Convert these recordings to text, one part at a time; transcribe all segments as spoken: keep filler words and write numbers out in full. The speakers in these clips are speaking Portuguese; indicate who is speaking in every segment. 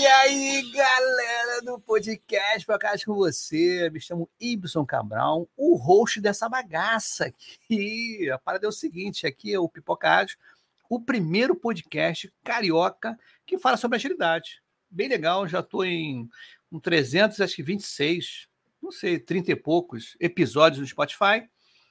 Speaker 1: E aí, galera do podcast Podcast com você, me chamo Ibson Cabral, o host dessa bagaça aqui. A parada é o seguinte, aqui é o Pipocádio, o primeiro podcast carioca que fala sobre agilidade. Bem legal, já estou em um trezentos, acho que vinte e seis, não sei, trinta e poucos episódios no Spotify.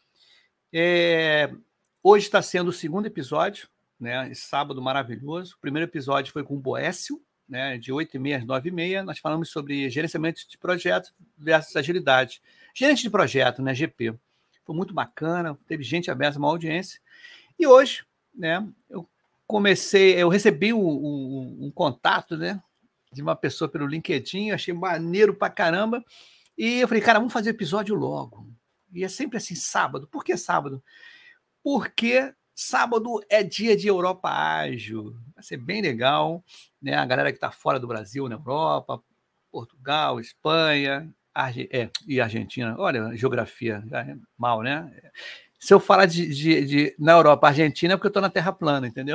Speaker 1: É, hoje está sendo o segundo episódio, né? Esse sábado maravilhoso. O primeiro episódio foi com o Boécio, né, de oito e meia às nove e meia, nós falamos sobre gerenciamento de projeto versus agilidade. Gerente de projeto, né, G P. Foi muito bacana, teve gente aberta, uma audiência. E hoje, né, eu comecei, eu recebi um, um, um contato, né, de uma pessoa pelo LinkedIn, eu achei maneiro pra caramba, e eu falei, cara, vamos fazer episódio logo. E é sempre assim, sábado. Por que sábado? Porque sábado é dia de Europa Ágil, vai ser bem legal, né? A galera que está fora do Brasil, na Europa, Portugal, Espanha, Arge... é, e Argentina. Olha, geografia, é mal, né? Se eu falar de, de, de na Europa, Argentina, é porque eu estou na Terra plana, entendeu?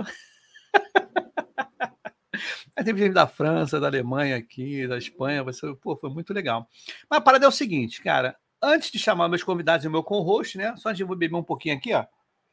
Speaker 1: Aí teve gente da França, da Alemanha aqui, da Espanha, vai ser, pô, foi muito legal. Mas a parada é o seguinte, cara, antes de chamar meus convidados e o meu co-host, né? Só a gente vai beber um pouquinho aqui, ó,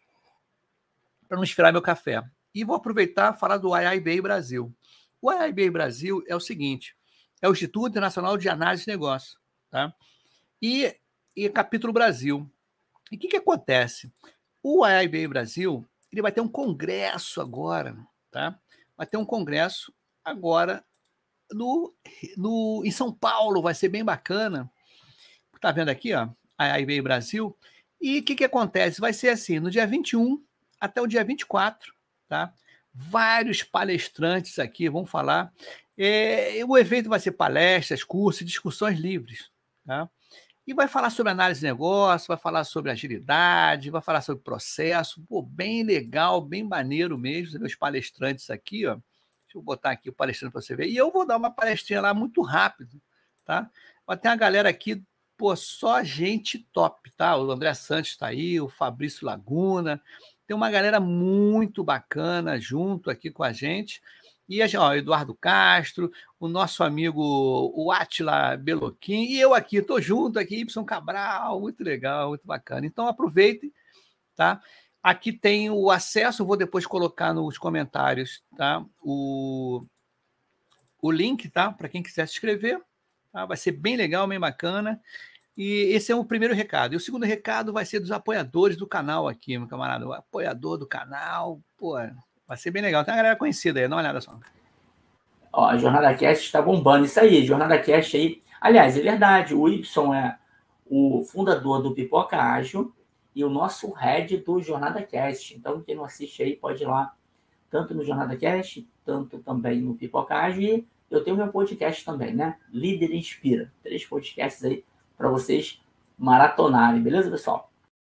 Speaker 1: para não esfriar meu café. E vou aproveitar e falar do I I B Brasil. O I I B Brasil é o seguinte, é o Instituto Internacional de Análise de Negócios, tá? E, e capítulo Brasil. E o que, que acontece? O I I B Brasil, ele vai ter um congresso agora, tá? Vai ter um congresso agora no, no, em São Paulo, vai ser bem bacana. Tá vendo aqui, ó, I I B Brasil. E o que, que acontece? Vai ser assim, no dia vinte e um até o dia vinte e quatro, tá? Vários palestrantes aqui vão falar. É, o evento vai ser palestras, cursos, discussões livres, tá? E vai falar sobre análise de negócio, vai falar sobre agilidade, vai falar sobre processo. Pô, bem legal, bem maneiro mesmo. Você vê os palestrantes aqui, ó. Deixa eu botar aqui o palestrante para você ver. E eu vou dar uma palestrinha lá muito rápido, tá? Vai ter uma galera aqui, pô, só gente top, tá? O André Santos está aí, o Fabrício Laguna. Tem uma galera muito bacana junto aqui com a gente. E a gente, ó, Eduardo Castro, o nosso amigo o Átila Beloquim, e eu aqui, estou junto aqui, Y Cabral, muito legal, muito bacana. Então aproveitem, tá? Aqui tem o acesso, vou depois colocar nos comentários, tá? O, o link, tá? Para quem quiser se inscrever, tá? Vai ser bem legal, bem bacana. E esse é o primeiro recado. E o segundo recado vai ser dos apoiadores do canal aqui, meu camarada. O apoiador do canal, pô, vai ser bem legal. Tem uma galera conhecida aí, dá uma olhada só.
Speaker 2: Ó, a Jornada Cast está bombando. Isso aí, Jornada Cast aí. Aliás, é verdade, o Y é o fundador do Pipoca Ágil e o nosso head do Jornada Cast. Então, quem não assiste aí pode ir lá, tanto no Jornada Cast, tanto também no Pipoca Ágil. E eu tenho meu podcast também, né? Líder Inspira. Três podcasts aí para vocês maratonarem, beleza, pessoal?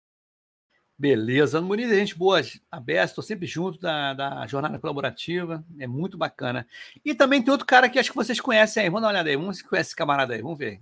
Speaker 1: Beleza, Ano Muniz, gente boa, aberta, estou sempre junto da, da jornada colaborativa, é muito bacana. E também tem outro cara que acho que vocês conhecem aí, vamos dar uma olhada aí, vamos ver se conhece esse camarada aí, vamos ver.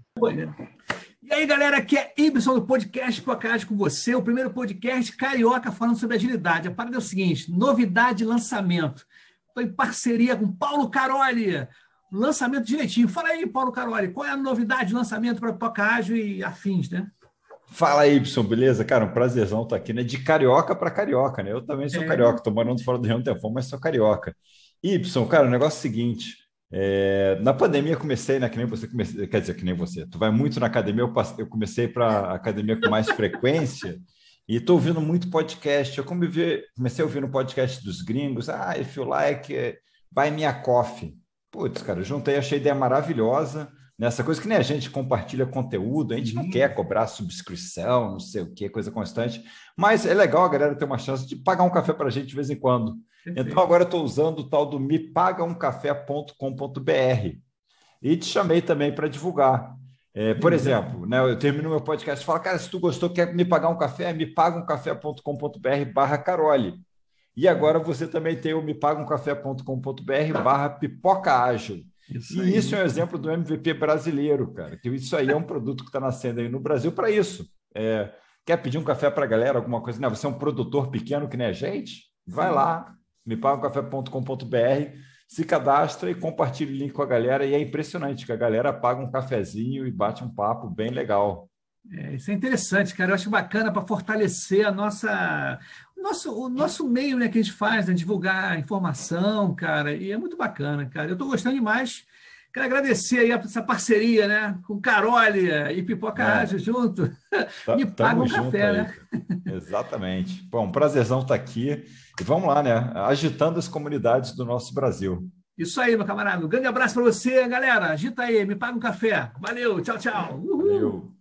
Speaker 1: E aí, galera, aqui é Ibson do podcast Podcast com você, o primeiro podcast carioca falando sobre agilidade. A parada é o seguinte, novidade de lançamento. Estou em parceria com Paulo Caroli, lançamento direitinho. Fala aí, Paulo Caroli, qual é a novidade de lançamento para Podcast e afins, né?
Speaker 3: Fala, Y, beleza? Cara, um prazerzão estar aqui, né? De carioca para carioca, né? Eu também sou é. carioca, tô morando fora do Rio um tempão, mas sou carioca. Y, cara, o negócio é o seguinte, é... na pandemia eu comecei, né? Que nem você, comecei... quer dizer, que nem você, tu vai muito na academia, eu, passe... eu comecei para academia com mais frequência e estou ouvindo muito podcast. Eu comecei a ouvir no podcast dos gringos, ah, if you like, buy me a coffee. Putz, cara, eu juntei, achei a ideia maravilhosa. Nessa coisa que nem a gente compartilha conteúdo, a gente não quer cobrar subscrição, não sei o que, coisa constante, mas é legal a galera ter uma chance de pagar um café para a gente de vez em quando. Perfeito. Então agora eu estou usando o tal do me paga um café ponto com ponto b r e te chamei também para divulgar. É, por exemplo, né, eu termino meu podcast e falo, cara, se tu gostou, quer me pagar um café, me paga um café ponto com ponto b r barra Caroli. E agora você também tem o me paga um café ponto com ponto b r barra Pipoca Ágil. Isso e isso é um exemplo do M V P brasileiro, cara, que isso aí é um produto que está nascendo aí no Brasil para isso. É, quer pedir um café para a galera, alguma coisa? Não, você é um produtor pequeno que nem a gente? Vai lá, me paga um café ponto com ponto b r. se cadastra e compartilha o link com a galera. E é impressionante que a galera paga um cafezinho e bate um papo bem legal.
Speaker 1: É, isso é interessante, cara. Eu acho bacana para fortalecer a nossa, o nosso, o nosso meio, né, que a gente faz, né, divulgar informação, cara. E é muito bacana, cara. Eu estou gostando demais. Quero agradecer aí essa parceria, né, com Carole e Pipoca
Speaker 3: É.
Speaker 1: Ágil junto.
Speaker 3: Tá,
Speaker 1: Me paga um
Speaker 3: junto
Speaker 1: café,
Speaker 3: aí.
Speaker 1: né?
Speaker 3: Exatamente. Bom, um prazerzão estar aqui. E vamos lá, né? Agitando as comunidades do nosso Brasil.
Speaker 1: Isso aí, meu camarada. Um grande abraço para você, galera. Agita aí, me paga um café. Valeu, tchau, tchau. Uhul.
Speaker 3: Valeu.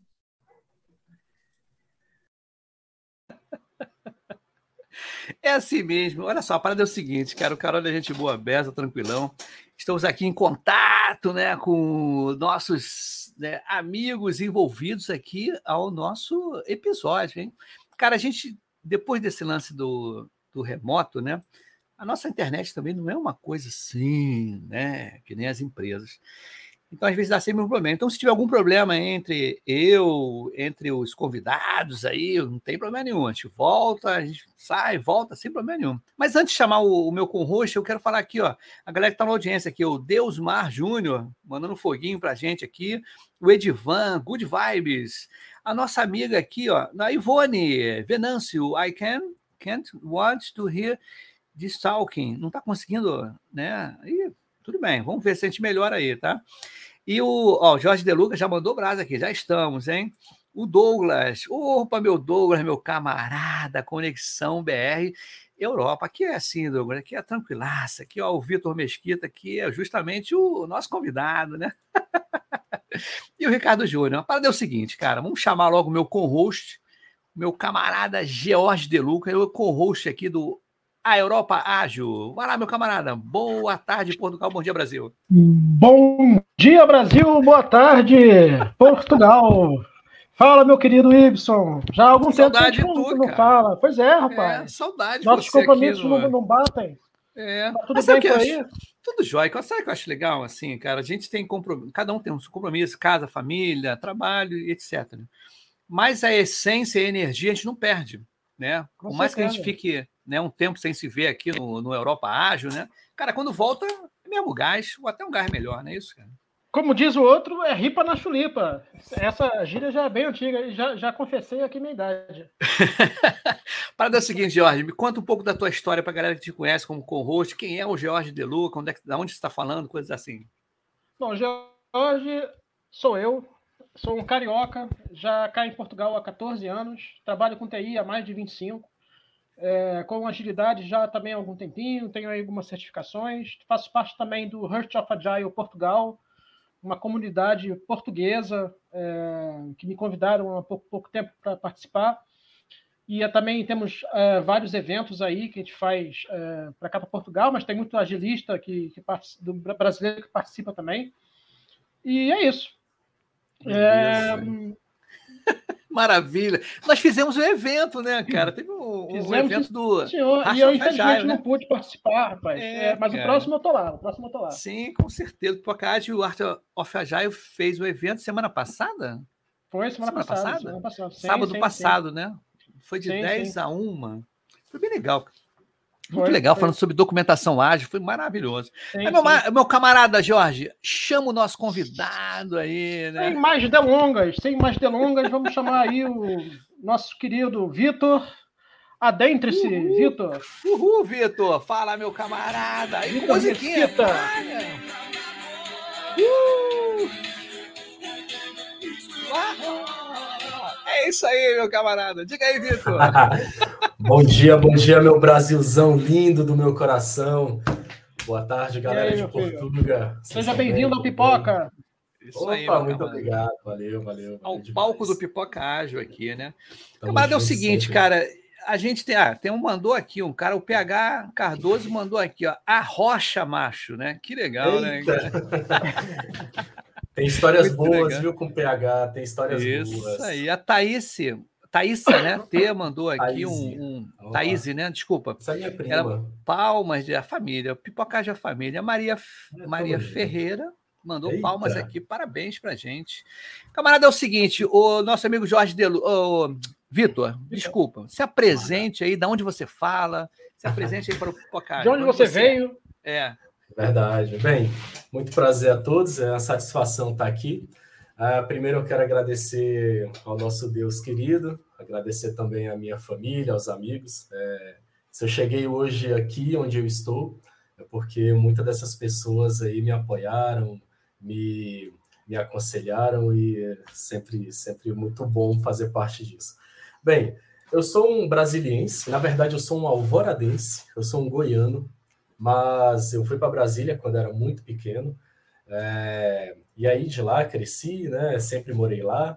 Speaker 1: É assim mesmo. Olha só, a parada é o seguinte, cara. O Carol é gente boa, beza, tranquilão. Estamos aqui em contato, né, com nossos, né, amigos envolvidos aqui ao nosso episódio, hein? Cara, a gente, depois desse lance do, do remoto, né, a nossa internet também não é uma coisa assim, né, que nem as empresas. Então, às vezes, dá sempre um problema. Então, se tiver algum problema entre eu, entre os convidados aí, não tem problema nenhum. A gente volta, a gente sai, volta, sem problema nenhum. Mas antes de chamar o, o meu co-host, eu quero falar aqui, ó, a galera que está na audiência aqui, o Deusmar Júnior, mandando um foguinho pra gente aqui, o Edivan, Good Vibes, a nossa amiga aqui, ó, a Ivone Venâncio, I can, can't want to hear this talking. Não está conseguindo, né? Aí, tudo bem, vamos ver se a gente melhora aí, tá? E o, ó, o Jorge De Luca já mandou brasa aqui, já estamos, hein? O Douglas, opa, meu Douglas, meu camarada, Conexão B R, Europa. Aqui é assim, Douglas, aqui é tranquilaça. Aqui, ó, o Vitor Mesquita, aqui é justamente o nosso convidado, né? E o Ricardo Júnior. A parada é o seguinte, cara, vamos chamar logo o meu co-host, meu camarada Jorge De Luca, eu co-host aqui do A Europa Ágil. Vai lá, meu camarada. Boa tarde, Portugal. Bom dia, Brasil.
Speaker 4: Bom dia, Brasil. Boa tarde, Portugal. Fala, meu querido Ibson. Já há algum
Speaker 1: saudade
Speaker 4: tempo que a gente
Speaker 1: tu,
Speaker 4: não
Speaker 1: cara.
Speaker 4: fala. Pois é, rapaz.
Speaker 1: É, saudade.
Speaker 4: Nossos
Speaker 1: você
Speaker 4: compromissos
Speaker 1: aqui no...
Speaker 4: não, não batem.
Speaker 1: É.
Speaker 4: Tá tudo
Speaker 1: Mas
Speaker 4: bem
Speaker 1: sabe
Speaker 4: por
Speaker 1: que
Speaker 4: aí?
Speaker 1: acho... Tudo jóia. Sabe o que eu acho legal, assim, cara? A gente tem compromisso, cada um tem um compromisso, casa, família, trabalho, etcétera. Mas a essência e a energia a gente não perde, né?
Speaker 4: Com
Speaker 1: Por mais que a gente
Speaker 4: certeza.
Speaker 1: fique, né, um tempo sem se ver aqui no, no Europa Ágil, né? Cara, quando volta, é mesmo gás, ou até um gás melhor, não é isso, cara?
Speaker 4: Como diz o outro, é ripa na chulipa. Essa gíria já é bem antiga e já, já confessei aqui minha idade.
Speaker 1: Parada é o seguinte, Jorge, me conta um pouco da tua história para a galera que te conhece como co-host. Quem é o Jorge De Luca? Onde é que, de onde você está falando? Coisas assim.
Speaker 4: Bom, Jorge, sou eu. Sou um carioca, já cá em Portugal há catorze anos. Trabalho com T I há mais de vinte e cinco. É, com agilidade já também há algum tempinho. Tenho aí algumas certificações. Faço parte também do Heart of Agile Portugal, uma comunidade portuguesa é, que me convidaram há pouco, pouco tempo para participar. E é, também temos é, vários eventos aí que a gente faz é, para cá para Portugal, mas tem muito agilista que, que do brasileiro que participa também. E é isso. É...
Speaker 1: Maravilha. Nós fizemos um evento, né, cara? Teve um, um evento do...
Speaker 4: Senhor, e eu, infelizmente, não pude participar, rapaz.
Speaker 1: É,
Speaker 4: é, mas cara. o próximo eu tô lá. O próximo eu tô lá.
Speaker 1: Sim, com certeza. Porque a Art of Agile fez o evento semana passada?
Speaker 4: Foi semana, semana passada, passada. Semana passada. Sim,
Speaker 1: Sábado
Speaker 4: sim,
Speaker 1: passado,
Speaker 4: sim.
Speaker 1: né? Foi de
Speaker 4: sim,
Speaker 1: dez
Speaker 4: sim.
Speaker 1: a uma. Foi bem legal. Muito
Speaker 4: foi,
Speaker 1: legal,
Speaker 4: foi.
Speaker 1: falando sobre documentação ágil, foi maravilhoso.
Speaker 4: Sim,
Speaker 1: Aí, meu, meu camarada Jorge, chama o nosso convidado aí, né?
Speaker 4: Sem mais delongas, sem mais delongas, vamos chamar aí o nosso querido Vitor. Adentre-se, Vitor.
Speaker 1: Uhul, Vitor. Fala, meu camarada. Aí, com musiquinha. Uh! É isso aí, meu camarada. Diga aí, Vitor.
Speaker 5: Bom dia, bom dia, meu Brasilzão lindo do meu coração. Boa tarde, galera aí, de Portugal.
Speaker 4: Seja bem-vindo ao Pipoca.
Speaker 5: Isso Opa, aí, muito camarada. Obrigado. Valeu, valeu. valeu
Speaker 1: ao
Speaker 5: demais.
Speaker 1: palco do Pipoca Ágil aqui, né? Tamo camarada, é o seguinte, sempre. cara. A gente tem... Ah, tem um mandou aqui, um cara, o P H Cardoso mandou aqui, ó. A Rocha Macho, né? Que legal, Eita. né? Cara?
Speaker 5: Tem histórias muito boas, legal. Viu, com o P H. Tem histórias
Speaker 1: Isso
Speaker 5: boas.
Speaker 1: Isso aí. A Thaís... Thaísa, né? T mandou aqui um... um Thaís, né? Desculpa.
Speaker 5: Essa é minha prima.
Speaker 1: Era palmas da família. Pipocagem da família. Maria, Maria Ferreira mandou Eita. palmas aqui. Parabéns pra gente. Camarada, é o seguinte. O nosso amigo Jorge Delu... Oh, Vitor, desculpa. Se apresente aí. De onde você fala. Se apresente aí para o Pipocagem.
Speaker 4: De onde, onde você, você veio.
Speaker 1: É.
Speaker 5: Verdade. Bem, muito prazer a todos, é uma satisfação estar aqui. Uh, primeiro eu quero agradecer ao nosso Deus querido, agradecer também à minha família, aos amigos. É, se eu cheguei hoje aqui onde eu estou, é porque muitas dessas pessoas aí me apoiaram, me, me aconselharam e é sempre, sempre muito bom fazer parte disso. Bem, eu sou um brasiliense, na verdade eu sou um alvoradense, eu sou um goiano, mas eu fui para Brasília quando era muito pequeno. É, e aí de lá cresci, né? Sempre morei lá.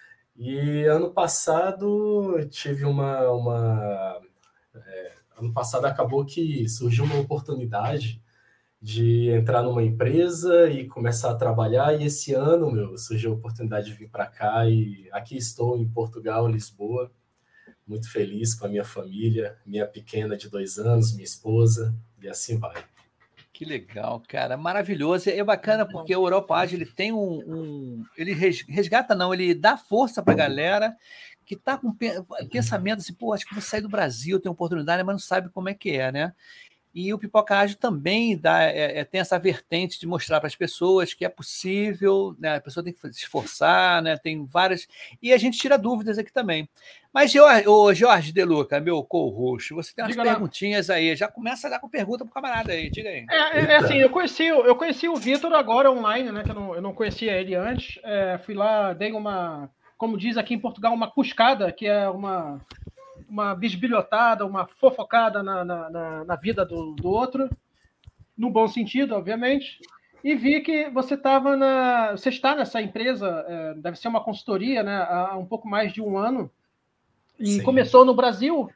Speaker 5: E ano passado tive uma, uma é, ano passado acabou que surgiu uma oportunidade de entrar numa empresa e começar a trabalhar. E esse ano, meu, surgiu a oportunidade de vir para cá e aqui estou em Portugal, Lisboa, muito feliz com a minha família, minha pequena de dois anos, minha esposa e assim vai.
Speaker 1: Que legal, cara, maravilhoso. É bacana porque o Europa Age, ele tem um, um ele resgata não, ele dá força para a galera que está com pensamento assim, pô, acho que vou sair do Brasil, tem oportunidade, mas não sabe como é que é, né? E o Pipoca Ágil também dá, é, é, tem essa vertente de mostrar para as pessoas que é possível, né? A pessoa tem que se esforçar, né? Tem várias. E a gente tira dúvidas aqui também. Mas, Jorge, ô, Jorge De Luca, meu co-host, você tem umas diga perguntinhas lá. Aí. Já começa a dar com pergunta para o camarada aí, diga aí.
Speaker 4: É, é assim, eu conheci, eu conheci o Vitor agora online, né? Que eu não, eu não conhecia ele antes. É, fui lá, dei uma, como diz aqui em Portugal, uma cuscada, que é uma. uma bisbilhotada, uma fofocada na, na, na vida do, do outro, no bom sentido, obviamente, e vi que você estava na. Você está nessa empresa, é, deve ser uma consultoria, né, há um pouco mais de um ano, e Sim. começou no Brasil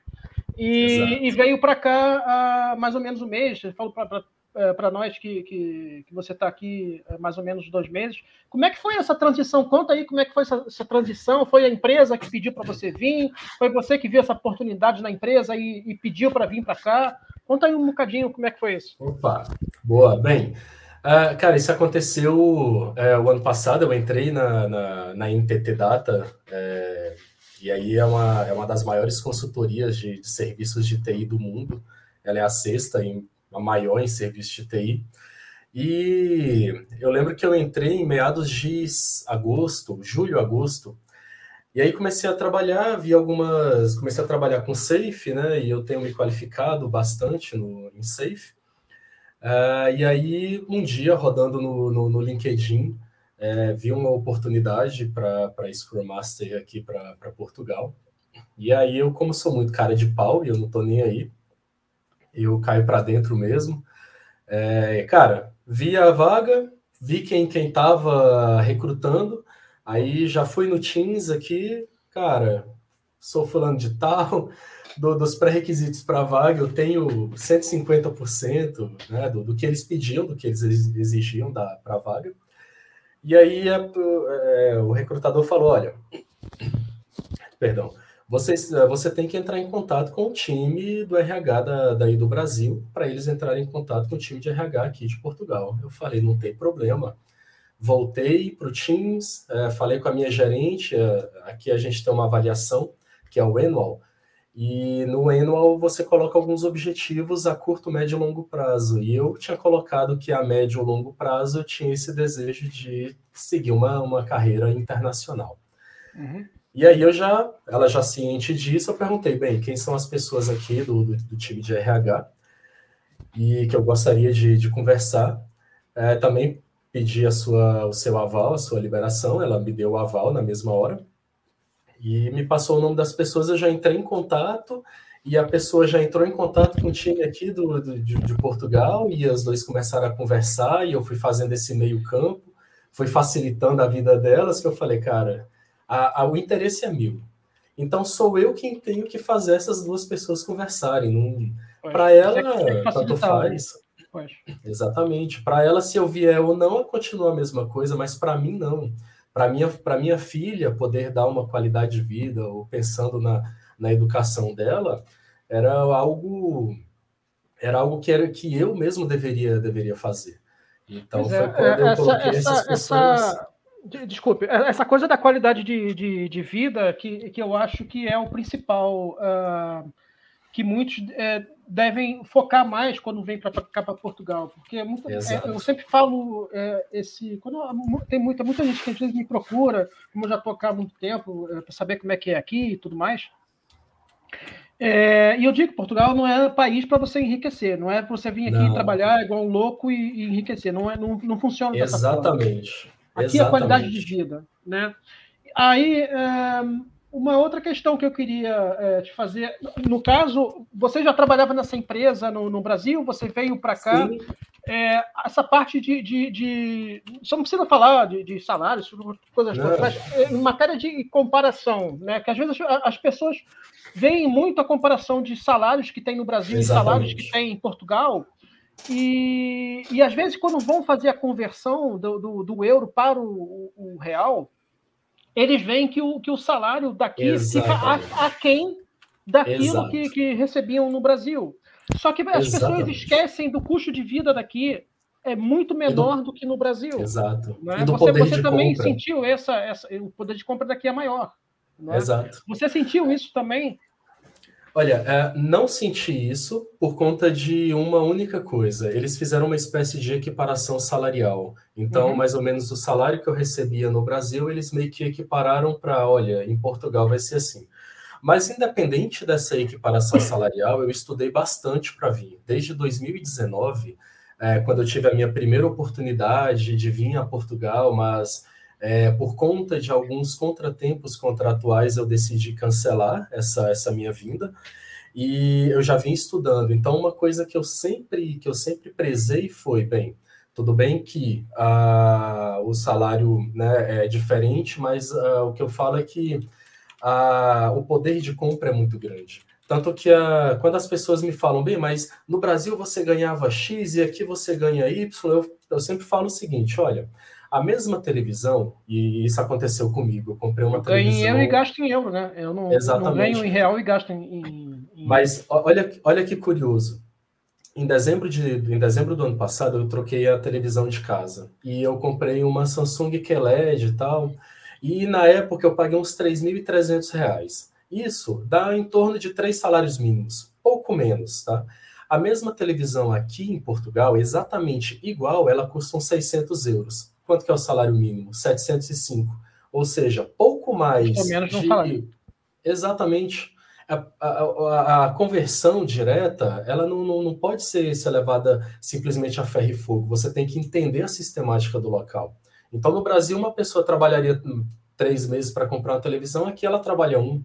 Speaker 4: e, e veio para cá há mais ou menos um mês. Você falou para para nós que, que, que você está aqui há mais ou menos dois meses. Como é que foi essa transição? Conta aí como é que foi essa, essa transição. Foi a empresa que pediu para você vir? Foi você que viu essa oportunidade na empresa e, e pediu para vir para cá? Conta aí um bocadinho como é que foi isso.
Speaker 5: Opa, boa. Bem, uh, cara, isso aconteceu uh, o ano passado. Eu entrei na, na, na N T T Data, uh, e aí é uma, é uma das maiores consultorias de, de serviços de T I do mundo. Ela é a sexta em a maior em serviço de T I, e eu lembro que eu entrei em meados de agosto, julho, agosto, e aí comecei a trabalhar, vi algumas, comecei a trabalhar com Safe, né, e eu tenho me qualificado bastante no, em Safe, uh, e aí um dia, rodando no, no, no LinkedIn, é, vi uma oportunidade para Scrum Master aqui para Portugal, e aí eu, como sou muito cara de pau, e eu não tô nem aí, eu caio para dentro mesmo. É, cara, vi a vaga, vi quem quem estava recrutando, aí já fui no Teams aqui, cara, sou fulano de tal, do, dos pré-requisitos para a vaga, eu tenho cento e cinquenta por cento, né, do, do que eles pediam, do que eles exigiam para a vaga. E aí é, é, o recrutador falou, olha, perdão, Você, você tem que entrar em contato com o time do R H da, daí do Brasil, para eles entrarem em contato com o time de R H aqui de Portugal. Eu falei, não tem problema. Voltei para o Teams, é, falei com a minha gerente, é, aqui a gente tem uma avaliação, que é o Annual, e no Annual você coloca alguns objetivos a curto, médio e longo prazo. E eu tinha colocado que a médio e longo prazo eu tinha esse desejo de seguir uma, uma carreira internacional. Uhum. E aí eu já, ela já ciente disso, eu perguntei, bem, quem são as pessoas aqui do, do, do time de R H e que eu gostaria de, de conversar. É, também pedi a sua, o seu aval, a sua liberação, ela me deu o aval na mesma hora e me passou o nome das pessoas, eu já entrei em contato e a pessoa já entrou em contato com o time aqui do, do, de, de Portugal e os dois começaram a conversar e eu fui fazendo esse meio campo, fui facilitando a vida delas, que eu falei, cara... A, a, o interesse é meu. Então, sou eu quem tenho que fazer essas duas pessoas conversarem. Para ela, tanto faz. Né? Exatamente. Para ela, se eu vier ou não, continua a mesma coisa, mas para mim, não. Para minha, para minha filha poder dar uma qualidade de vida, ou pensando na, na educação dela, era algo, era algo que, era, que eu mesmo deveria, deveria fazer. Então, pois foi é, quando eu
Speaker 4: essa,
Speaker 5: coloquei
Speaker 4: essa,
Speaker 5: essas pessoas...
Speaker 4: Essa... Desculpe, essa coisa da qualidade de, de, de vida que, que eu acho que é o principal, uh, que muitos, é, devem focar mais quando vem para cá para Portugal, porque é muito, é, eu sempre falo é, esse quando tem muita muita gente que às vezes me procura, como eu já estou cá há muito tempo, é, para saber como é que é aqui e tudo mais. É, e eu digo que Portugal não é país para você enriquecer, não é para você vir aqui
Speaker 5: não.
Speaker 4: trabalhar igual um louco e, e enriquecer, não, é, não, não funciona dessa
Speaker 5: Exatamente.
Speaker 4: forma. Aqui
Speaker 5: Exatamente.
Speaker 4: é a qualidade de vida, né? Aí, é, uma outra questão que eu queria é, te fazer, no caso, você já trabalhava nessa empresa no, no Brasil, você veio para cá, é, essa parte de, de, de... Só não precisa falar de, de salários, coisas todas, mas é, em matéria de comparação, né? Que às vezes as, as pessoas veem muito a comparação de salários que tem no Brasil Exatamente. E salários que tem em Portugal, e, e às vezes quando vão fazer a conversão do, do, do euro para o, o real, eles veem que o, que o salário daqui Exatamente. Fica aquém daquilo que, que recebiam no Brasil. Só que as Exatamente. Pessoas esquecem do custo de vida daqui, é muito menor do, do que no Brasil.
Speaker 5: Exato.
Speaker 4: Né?
Speaker 5: E do
Speaker 4: você
Speaker 5: poder
Speaker 4: você
Speaker 5: de
Speaker 4: também
Speaker 5: compra.
Speaker 4: sentiu essa, essa... O poder de compra daqui é maior. Né?
Speaker 5: Exato.
Speaker 4: Você sentiu isso também?
Speaker 5: Olha, é, não senti isso por conta de uma única coisa. Eles fizeram uma espécie de equiparação salarial. Então, uhum. mais ou menos o salário que eu recebia no Brasil, eles meio que equipararam para, olha, em Portugal vai ser assim. Mas, independente dessa equiparação salarial, eu estudei bastante para vir. Desde dois mil e dezenove, é, quando eu tive a minha primeira oportunidade de vir a Portugal, mas... É, por conta de alguns contratempos contratuais, eu decidi cancelar essa, essa minha vinda e eu já vim estudando. Então, uma coisa que eu sempre, que eu sempre prezei foi, bem, tudo bem que ah, o salário, né, é diferente, mas ah, o que eu falo é que ah, o poder de compra é muito grande. Tanto que ah, quando as pessoas me falam, bem, mas no Brasil você ganhava X e aqui você ganha Y, eu, eu sempre falo o seguinte, olha... A mesma televisão, e isso aconteceu comigo, eu comprei uma
Speaker 4: eu ganho
Speaker 5: televisão...
Speaker 4: em euro e gasto em euro, né? Eu não, não ganho em real e gasto em... em...
Speaker 5: Mas olha, olha que curioso. Em dezembro, de, em dezembro do ano passado, eu troquei a televisão de casa. E eu comprei uma Samsung Q L E D e tal. E na época eu paguei uns três mil e trezentos reais. Isso dá em torno de três salários mínimos, pouco menos, tá? A mesma televisão aqui em Portugal, exatamente igual, ela custa uns seiscentos euros. Quanto que é o salário mínimo? setecentos e cinco. Ou seja, pouco mais
Speaker 4: Pelo menos
Speaker 5: de...
Speaker 4: salário.
Speaker 5: Exatamente. A, a, a, a conversão direta, ela não, não, não pode ser, ser levada simplesmente a ferro e fogo. Você tem que entender a sistemática do local. Então, no Brasil, uma pessoa trabalharia três meses para comprar uma televisão, aqui ela trabalha um.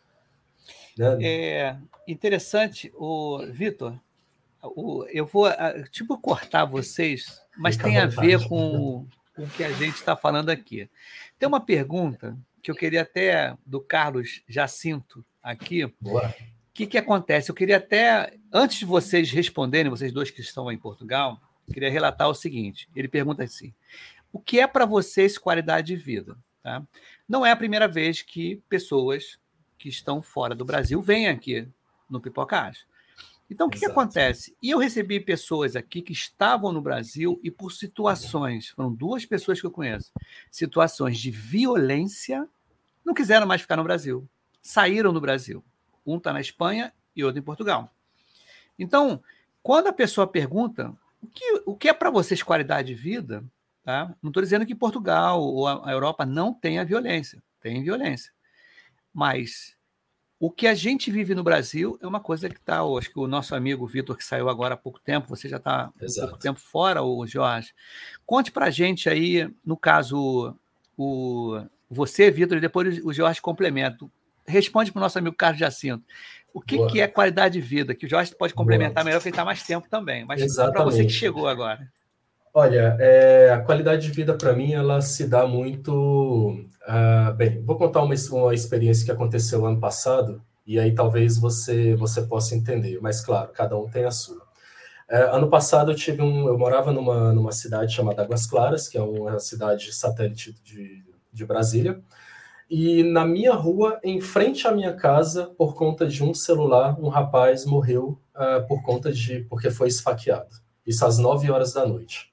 Speaker 5: Né?
Speaker 1: É interessante, o Vitor, o, eu vou tipo cortar vocês, mas Fica tem a ver com... com o que a gente está falando aqui. Tem uma pergunta que eu queria até, do Carlos Jacinto, aqui. O que, que acontece? Eu queria até, antes de vocês responderem, vocês dois que estão em Portugal, eu queria relatar o seguinte. Ele pergunta assim, o que é para vocês qualidade de vida? Tá? Não é a primeira vez que pessoas que estão fora do Brasil vêm aqui no Pipocast. Então, o que, que acontece? E eu recebi pessoas aqui que estavam no Brasil e por situações, foram duas pessoas que eu conheço, situações de violência, não quiseram mais ficar no Brasil. Saíram do Brasil. Um está na Espanha e outro em Portugal. Então, quando a pessoa pergunta o que, o que é para vocês qualidade de vida, tá? Não estou dizendo que Portugal ou a Europa não tenha violência. Tem violência. Mas... o que a gente vive no Brasil é uma coisa que está, acho que o nosso amigo Vitor, que saiu agora há pouco tempo, você já está um pouco tempo fora, o Jorge. Conte para a gente aí, no caso, o, você, Vitor, e depois o Jorge complementa. Responde para o nosso amigo Carlos Jacinto. O que, que é qualidade de vida? Que o Jorge pode complementar Boa. Melhor, porque ele está mais tempo também. Mas para você que chegou agora.
Speaker 5: Olha, é, a qualidade de vida para mim, ela se dá muito... Uh, bem, vou contar uma, uma experiência que aconteceu ano passado, e aí talvez você, você possa entender, mas claro, cada um tem a sua. Uh, ano passado eu tive um... Eu morava numa, numa cidade chamada Águas Claras, que é uma cidade satélite de, de Brasília, e na minha rua, em frente à minha casa, por conta de um celular, um rapaz morreu uh, por conta de... porque foi esfaqueado. Isso às nove horas da noite.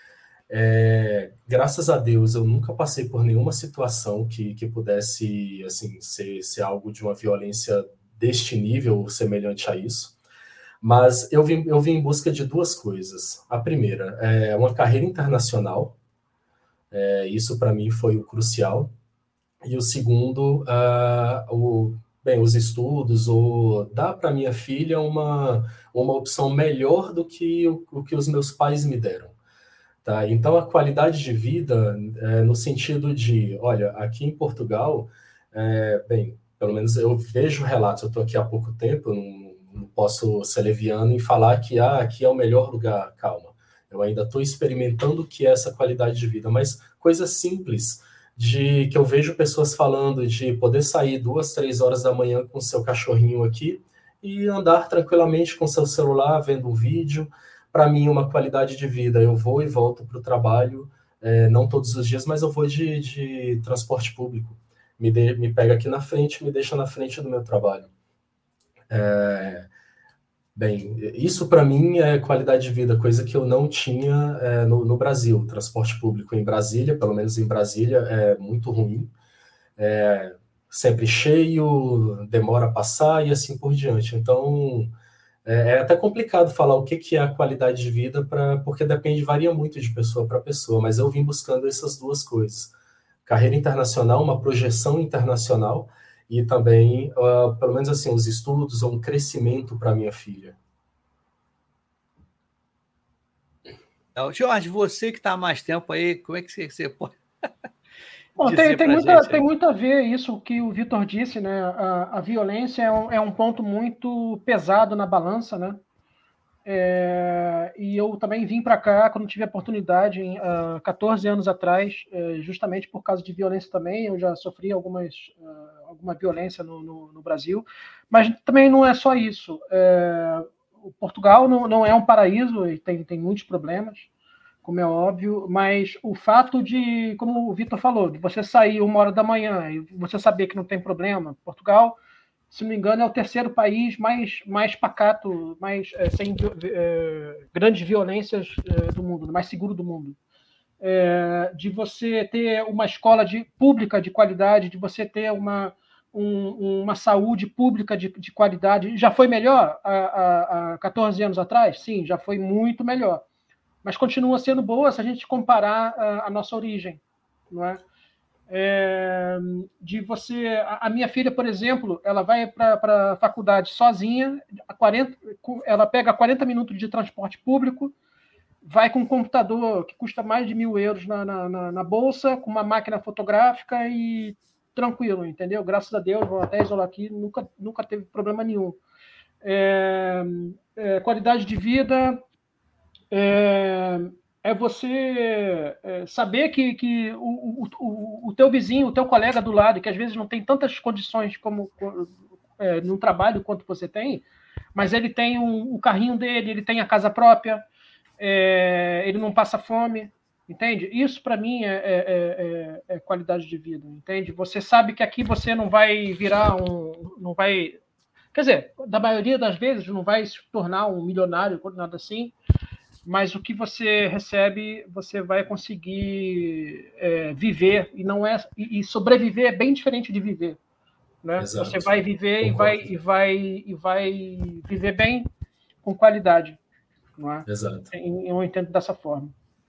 Speaker 5: É, graças a Deus, eu nunca passei por nenhuma situação que, que pudesse assim, ser, ser algo de uma violência deste nível, semelhante a isso. Mas eu vim, eu vim em busca de duas coisas. A primeira é uma carreira internacional, é, isso para mim foi o crucial. E o segundo, uh, o, bem, os estudos, ou dar para minha filha uma, uma opção melhor do que o, o que os meus pais me deram. Tá? Então, a qualidade de vida, é, no sentido de, olha, aqui em Portugal, é, bem, pelo menos eu vejo relatos, eu estou aqui há pouco tempo, eu não, não posso ser leviano e falar que ah, aqui é o melhor lugar, calma. Eu ainda estou experimentando o que é essa qualidade de vida, mas coisas simples, de que eu vejo pessoas falando de poder sair duas, três horas da manhã com seu cachorrinho aqui e andar tranquilamente com seu celular, vendo um vídeo. Para mim, uma qualidade de vida. Eu vou e volto para o trabalho, é, não todos os dias, mas eu vou de, de transporte público. Me, de, me pega aqui na frente, me deixa na frente do meu trabalho. É, bem, isso para mim é qualidade de vida, coisa que eu não tinha é, no, no Brasil. Transporte público em Brasília, pelo menos em Brasília, é muito ruim. É, sempre cheio, demora a passar e assim por diante. Então... É até complicado falar o que é a qualidade de vida, pra, porque depende, varia muito de pessoa para pessoa, mas eu vim buscando essas duas coisas. Carreira internacional, uma projeção internacional e também, uh, pelo menos assim, os estudos ou um crescimento para minha filha.
Speaker 1: Jorge, você que está há mais tempo aí, como é que você, você pode...
Speaker 4: Bom, tem, tem, muita, tem muito a ver isso que o Vitor disse, né? A, a violência é um, é um ponto muito pesado na balança, né? É, e eu também vim para cá quando tive a oportunidade, em, uh, catorze anos atrás, uh, justamente por causa de violência também. Eu já sofri algumas, uh, alguma violência no, no, no Brasil, mas também não é só isso. É, o Portugal não, não é um paraíso e tem, tem muitos problemas, como é óbvio, mas o fato de, como o Vitor falou, de você sair uma hora da manhã e você saber que não tem problema, Portugal, se não me engano, é o terceiro país mais, mais pacato, mais é, sem é, grandes violências é, do mundo, mais seguro do mundo. É, de você ter uma escola de, pública de qualidade, de você ter uma, um, uma saúde pública de, de qualidade. Já foi melhor há, há catorze anos atrás? Sim, já foi muito melhor. Mas continua sendo boa se a gente comparar a, a nossa origem, não é? É, de você, a, a minha filha, por exemplo, ela vai para a faculdade sozinha, a quarenta, ela pega quarenta minutos de transporte público, vai com um computador que custa mais de mil euros na, na, na bolsa, com uma máquina fotográfica e tranquilo, entendeu? Graças a Deus, vou até isolar aqui, nunca, nunca teve problema nenhum. É, é, qualidade de vida... É, é você é, saber que, que o, o, o teu vizinho, o teu colega do lado, que às vezes não tem tantas condições como é, no trabalho quanto você tem, mas ele tem o, o carrinho dele, ele tem a casa própria, é, ele não passa fome, entende? Isso para mim é, é, é, é qualidade de vida, entende? Você sabe que aqui você não vai virar um, não vai, quer dizer, da maioria das vezes não vai se tornar um milionário, nada assim, mas o que você recebe, você vai conseguir é, viver, e não é e, e sobreviver é bem diferente de viver, né? Exato. Você vai viver e vai, e, vai, e vai viver bem, com qualidade, não é?
Speaker 5: Exato.
Speaker 4: Eu entendo dessa forma.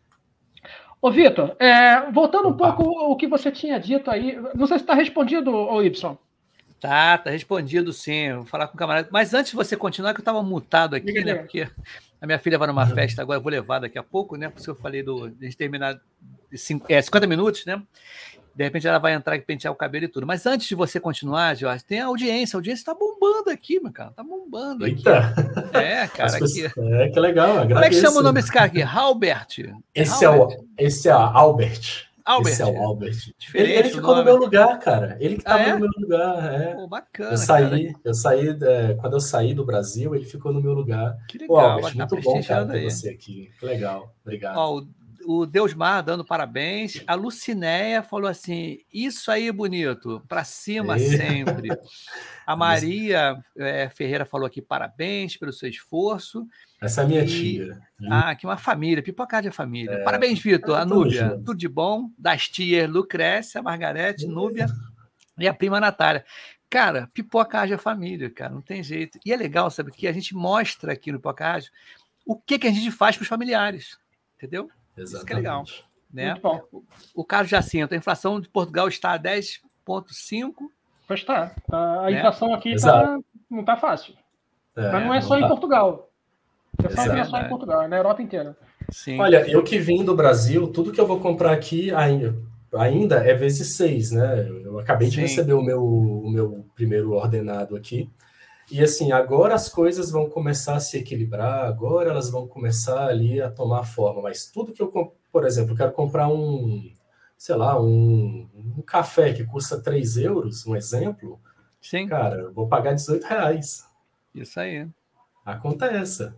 Speaker 4: Ô, Vitor, é, voltando um pouco ao que você tinha dito aí, não sei se está respondido, ô Y.
Speaker 1: Tá, tá respondido sim. Vou falar com o camarada. Mas antes de você continuar, que eu estava mutado aqui, Diga né? Porque a minha filha vai numa uhum. festa agora, eu vou levar daqui a pouco, né? Porque eu falei do, de a gente terminar é, cinquenta minutos, né? De repente ela vai entrar e pentear o cabelo e tudo. Mas antes de você continuar, Jorge, tem a audiência. A audiência está bombando aqui, meu cara. Tá bombando
Speaker 5: Eita.
Speaker 1: aqui. É, cara. Aqui.
Speaker 5: É, que legal. Agradeço.
Speaker 1: Como é que chama o nome desse cara aqui? Albert.
Speaker 5: Esse é,
Speaker 1: Albert.
Speaker 5: é o esse é Albert.
Speaker 1: Albert.
Speaker 5: Esse é o Albert.
Speaker 1: Diferente,
Speaker 5: ele ele ficou no meu lugar, cara. Ele que estava
Speaker 1: ah, é?
Speaker 5: no meu lugar. É.
Speaker 1: Pô, bacana.
Speaker 5: Eu saí,
Speaker 1: cara.
Speaker 5: eu saí é, quando eu saí do Brasil, ele ficou no meu lugar.
Speaker 1: Que legal.
Speaker 5: Pô, Albert,
Speaker 1: tá
Speaker 5: muito bom, cara, ter
Speaker 1: aí.
Speaker 5: você aqui. Que legal. Obrigado.
Speaker 1: Ó, o, o Deusmar dando parabéns. A Lucinéia falou assim: isso aí, bonito, para cima e... sempre. A Maria é, Ferreira falou aqui: parabéns pelo seu esforço.
Speaker 5: Essa é a minha
Speaker 1: e...
Speaker 5: tia.
Speaker 1: Ah, aqui uma família, pipocada de família. É... Parabéns, Vitor. A Núbia, tudo, tudo de bom. Das tias Lucrécia, Margarete, Núbia e a prima Natália. cara, Pipoca Ágil é família, cara, não tem jeito. E é legal, sabe, que a gente mostra aqui no Pipoca Ágil o que, que a gente faz para os familiares, entendeu?
Speaker 5: Exatamente.
Speaker 1: Isso que é legal. Né?
Speaker 4: Muito bom.
Speaker 1: O, o Carlos Jacinto, a inflação de Portugal está a dez vírgula cinco.
Speaker 4: Pois está. Tá, a
Speaker 1: Né?
Speaker 4: inflação aqui
Speaker 5: Exato.
Speaker 4: tá, não está fácil.
Speaker 5: É,
Speaker 4: Mas não é
Speaker 5: não
Speaker 4: só
Speaker 5: tá.
Speaker 4: em Portugal. Eu
Speaker 5: Exato.
Speaker 4: não é só em Portugal, é na Europa inteira.
Speaker 1: Sim.
Speaker 5: Olha, eu que vim do Brasil, tudo que eu vou comprar aqui ainda, ainda é vezes seis, né? Eu acabei de
Speaker 1: Sim.
Speaker 5: receber o meu, o meu primeiro ordenado aqui. E assim, agora as coisas vão começar a se equilibrar, agora elas vão começar ali a tomar forma. Mas tudo que eu, comp- por exemplo, eu quero comprar um, sei lá, um, um café que custa três euros, um exemplo,
Speaker 1: Sim.
Speaker 5: cara, eu vou pagar dezoito reais.
Speaker 1: Isso aí.
Speaker 5: A conta é essa.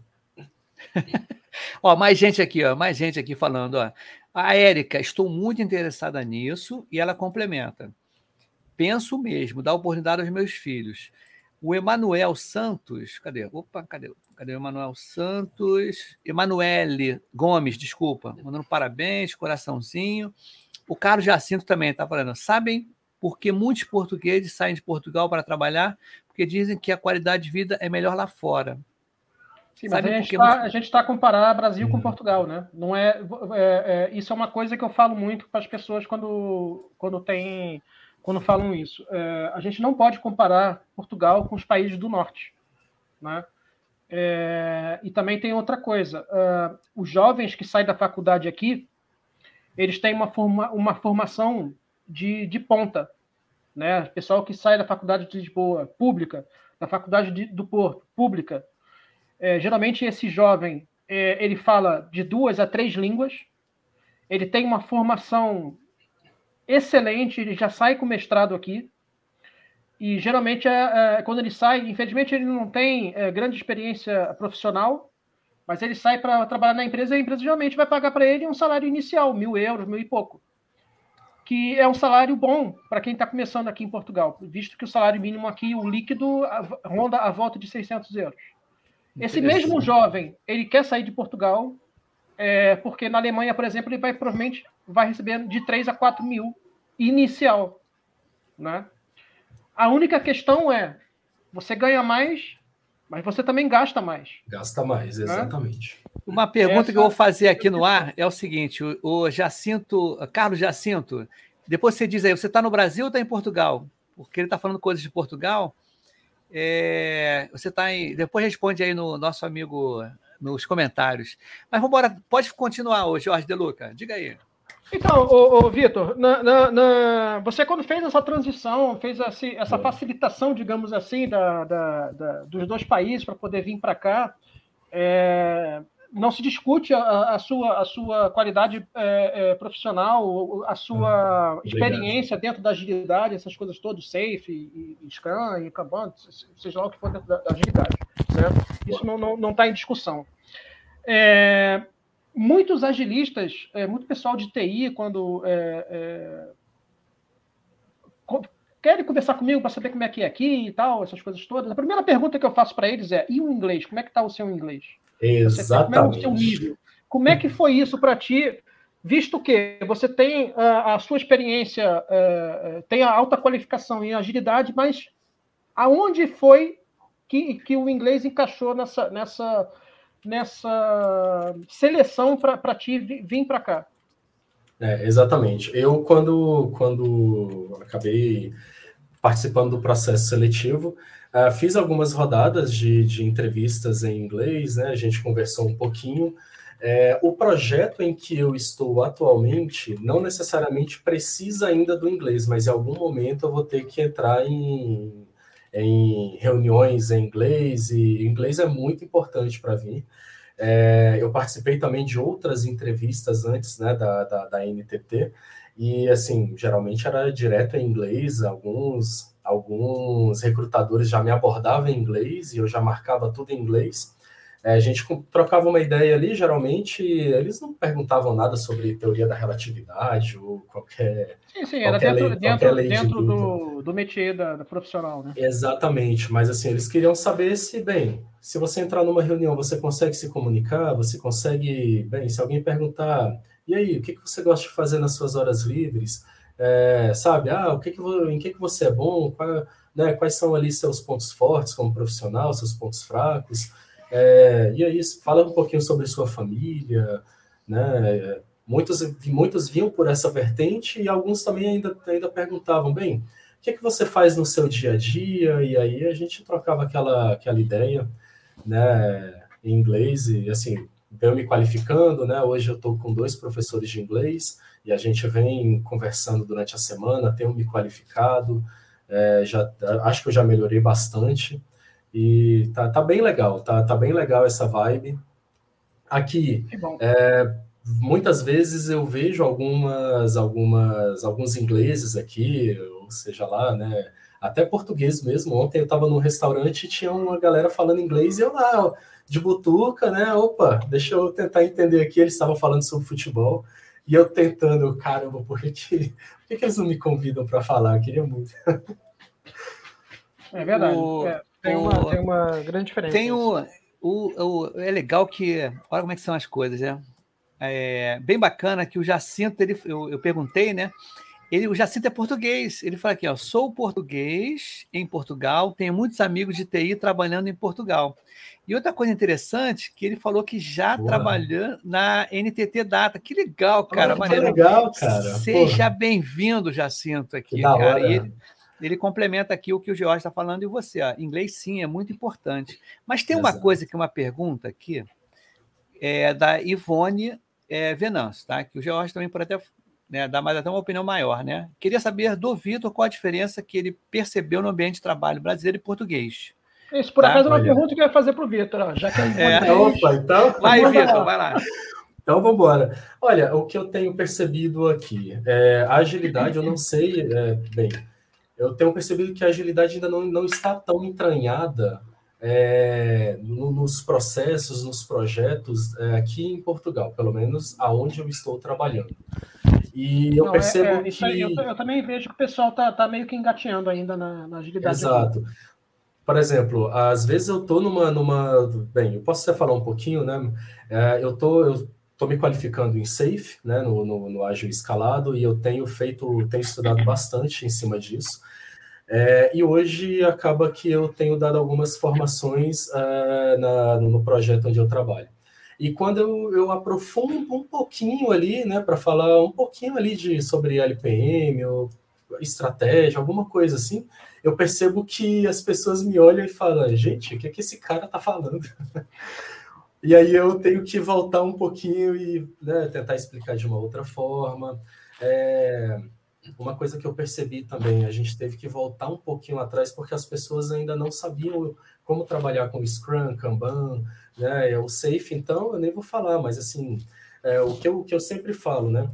Speaker 1: Ó, mais gente aqui, ó, mais gente aqui falando, ó. A Érica, estou muito interessada nisso, e ela complementa. Penso mesmo, dar oportunidade aos meus filhos. O Emanuel Santos, cadê? Opa, cadê? Cadê o Emanuel Santos? Emanuele Gomes, desculpa, mandando parabéns, coraçãozinho. O Carlos Jacinto também está falando. Sabem por que muitos portugueses saem de Portugal para trabalhar? Porque dizem que a qualidade de vida é melhor lá fora.
Speaker 4: Sim, mas
Speaker 1: Sabe
Speaker 4: a
Speaker 1: por
Speaker 4: gente
Speaker 1: que
Speaker 4: está
Speaker 1: muitos-
Speaker 4: a gente tá a comparar Brasil com
Speaker 5: Uhum.
Speaker 4: Portugal, né? Não é, é- é- isso é uma coisa que eu falo muito para as pessoas quando, quando, tem, quando falam isso. É, a gente não pode comparar Portugal com os países do norte, né? É, e também tem outra coisa. é, os jovens que saem da faculdade aqui, eles têm uma, forma, uma formação de, de ponta, né? O pessoal que sai da faculdade de Lisboa, pública, da faculdade de, do Porto, pública, é, geralmente esse jovem é, ele fala de duas a três línguas, ele tem uma formação excelente, ele já sai com mestrado aqui, e geralmente é, é, quando ele sai, infelizmente ele não tem é, grande experiência profissional, mas ele sai para trabalhar na empresa e a empresa geralmente vai pagar para ele um salário inicial, mil euros, mil e pouco, que é um salário bom para quem está começando aqui em Portugal, visto que o salário mínimo aqui, o líquido, ronda a volta de seiscentos euros. Esse mesmo jovem, ele quer sair de Portugal, é, porque na Alemanha, por exemplo, ele vai provavelmente vai receber de três a quatro mil inicial, né? A única questão é, você ganha mais, mas você também gasta mais.
Speaker 5: Gasta mais, exatamente.
Speaker 1: Uma pergunta
Speaker 4: Essa-
Speaker 1: que eu vou fazer aqui no ar é o seguinte: o, o Jacinto, Carlos Jacinto, depois você diz aí, você está no Brasil ou está em Portugal? Porque ele está falando coisas de Portugal. É, você está em. Depois responde aí no nosso amigo nos comentários. Mas vamos embora, pode continuar hoje, Jorge De Luca. Diga aí.
Speaker 4: Então, ô, ô, Vitor, na, na, na, você quando fez essa transição, fez essa, essa facilitação, digamos assim, da, da, da, dos dois países para poder vir para cá, é, não se discute a, a, sua, a sua qualidade é, é, profissional, a sua
Speaker 5: Obrigado.
Speaker 4: experiência dentro da agilidade, essas coisas todas, Safe, e, e Scrum, e Kanban, seja lá o que for dentro da, da agilidade. Certo? Isso não está não, não tá em discussão. É, muitos agilistas, é, muito pessoal de T I, quando é, é, querem conversar comigo para saber como é que é aqui e tal, essas coisas todas, a primeira pergunta que eu faço para eles é: e o inglês? Como é que está o seu inglês?
Speaker 5: Exatamente.
Speaker 4: Como é o seu nível? Como é que foi isso para ti, visto que você tem a, a sua experiência, uh, tem a alta qualificação em agilidade, mas aonde foi que, que o inglês encaixou nessa, nessa, nessa seleção para ti vir para cá?
Speaker 5: É, exatamente. Eu, quando, quando acabei participando do processo seletivo, uh, fiz algumas rodadas de, de entrevistas em inglês, né? A gente conversou um pouquinho. É, o projeto em que eu estou atualmente não necessariamente precisa ainda do inglês, mas em algum momento eu vou ter que entrar em, em reuniões em inglês, e inglês é muito importante para mim. É, eu participei também de outras entrevistas antes, né, da, da, da N T T, e, assim, geralmente era direto em inglês. Alguns, alguns recrutadores já me abordavam em inglês e eu já marcava tudo em inglês. É, a gente trocava uma ideia ali, geralmente eles não perguntavam nada sobre teoria da relatividade ou qualquer...
Speaker 4: Sim, sim, era
Speaker 5: qualquer
Speaker 4: dentro,
Speaker 5: lei,
Speaker 4: dentro,
Speaker 5: lei
Speaker 4: dentro
Speaker 5: de
Speaker 4: do, do métier da, da profissional, né?
Speaker 5: Exatamente, mas assim, eles queriam saber se, bem, se você entrar numa reunião, você consegue se comunicar, você consegue, bem, se alguém perguntar, e aí, o que, que você gosta de fazer nas suas horas livres? É, sabe, ah, o que que, em que, que você é bom? Qual, né? Quais são ali seus pontos fortes como profissional, seus pontos fracos. É, e aí, fala um pouquinho sobre sua família, né? Muitos, muitos vinham por essa vertente e alguns também ainda, ainda perguntavam, bem, o que, é que você faz no seu dia a dia? E aí a gente trocava aquela, aquela ideia, né, em inglês, e assim, venho me qualificando, né? Hoje eu estou com dois professores de inglês e a gente vem conversando durante a semana, tenho me qualificado, é, já, acho que eu já melhorei bastante. E tá, tá bem legal, tá, tá bem legal essa vibe. Aqui, é, muitas vezes eu vejo algumas, algumas, alguns ingleses aqui, ou seja lá, né, até português mesmo. Ontem eu estava num restaurante e tinha uma galera falando inglês e eu lá, de butuca, né, opa, deixa eu tentar entender aqui. Eles estavam falando sobre futebol e eu tentando, caramba, por que, que, por que, que eles não me convidam para falar? Eu queria muito.
Speaker 4: É verdade.
Speaker 1: O,
Speaker 4: é, tem,
Speaker 1: o,
Speaker 4: uma, tem uma grande diferença.
Speaker 1: Tem o, o, o, é legal que, olha como é que são as coisas, né? É bem bacana que o Jacinto, ele, eu, eu perguntei, né? Ele, o Jacinto é português. Ele fala aqui, ó, sou português em Portugal, tenho muitos amigos de T I trabalhando em Portugal. E outra coisa interessante, que ele falou que já
Speaker 5: Boa.
Speaker 1: trabalhou na N T T Data. Que legal, cara.
Speaker 5: Ah, que legal, cara.
Speaker 1: Seja bem-vindo, Jacinto, aqui,
Speaker 5: que da
Speaker 1: cara.
Speaker 5: hora.
Speaker 1: E ele, ele complementa aqui o que o George está falando e você. Ó, inglês, sim, é muito importante. Mas tem uma
Speaker 5: Exato.
Speaker 1: coisa que uma pergunta aqui é da Ivone é, Venâncio, tá? Que o George também pode até, né, dar mais até uma opinião maior, né? Queria saber do Vitor qual a diferença que ele percebeu no ambiente de trabalho brasileiro e português.
Speaker 4: Isso, por
Speaker 1: tá?
Speaker 4: acaso, é uma
Speaker 5: Olha.
Speaker 4: pergunta que eu ia fazer para o Vitor, já que a Ivone
Speaker 1: É.
Speaker 4: fez.
Speaker 5: Opa, então...
Speaker 1: Vai, Vitor, vai lá.
Speaker 5: Então, vamos embora. Olha, o que eu tenho percebido aqui, é, a agilidade, eu não sei, é, bem, eu tenho percebido que a agilidade ainda não, não está tão entranhada é, no, nos processos, nos projetos é, aqui em Portugal, pelo menos aonde eu estou trabalhando. E eu
Speaker 4: Não,
Speaker 5: percebo
Speaker 4: é, é,
Speaker 5: que...
Speaker 4: Isso aí, eu, eu também vejo que o pessoal está tá meio que engateando ainda na, na agilidade.
Speaker 5: Exato.
Speaker 4: Aqui.
Speaker 5: Por exemplo, às vezes eu estou numa, numa... Bem, eu posso até falar um pouquinho, né? É, eu tô, eu estou me qualificando em Safe, né? No, no, no Ágil Escalado, e eu tenho feito, tenho estudado bastante em cima disso. É, e hoje acaba que eu tenho dado algumas formações uh, na, no projeto onde eu trabalho. E quando eu, eu aprofundo um pouquinho ali, né, para falar um pouquinho ali de, sobre L P M, ou estratégia, alguma coisa assim, eu percebo que as pessoas me olham e falam, gente, o que é que esse cara está falando? E aí eu tenho que voltar um pouquinho e, né, tentar explicar de uma outra forma. É... Uma coisa que eu percebi também, a gente teve que voltar um pouquinho atrás, porque as pessoas ainda não sabiam como trabalhar com Scrum, Kanban, né, o Safe, então eu nem vou falar, mas assim, é, o, que eu, o que eu sempre falo, né,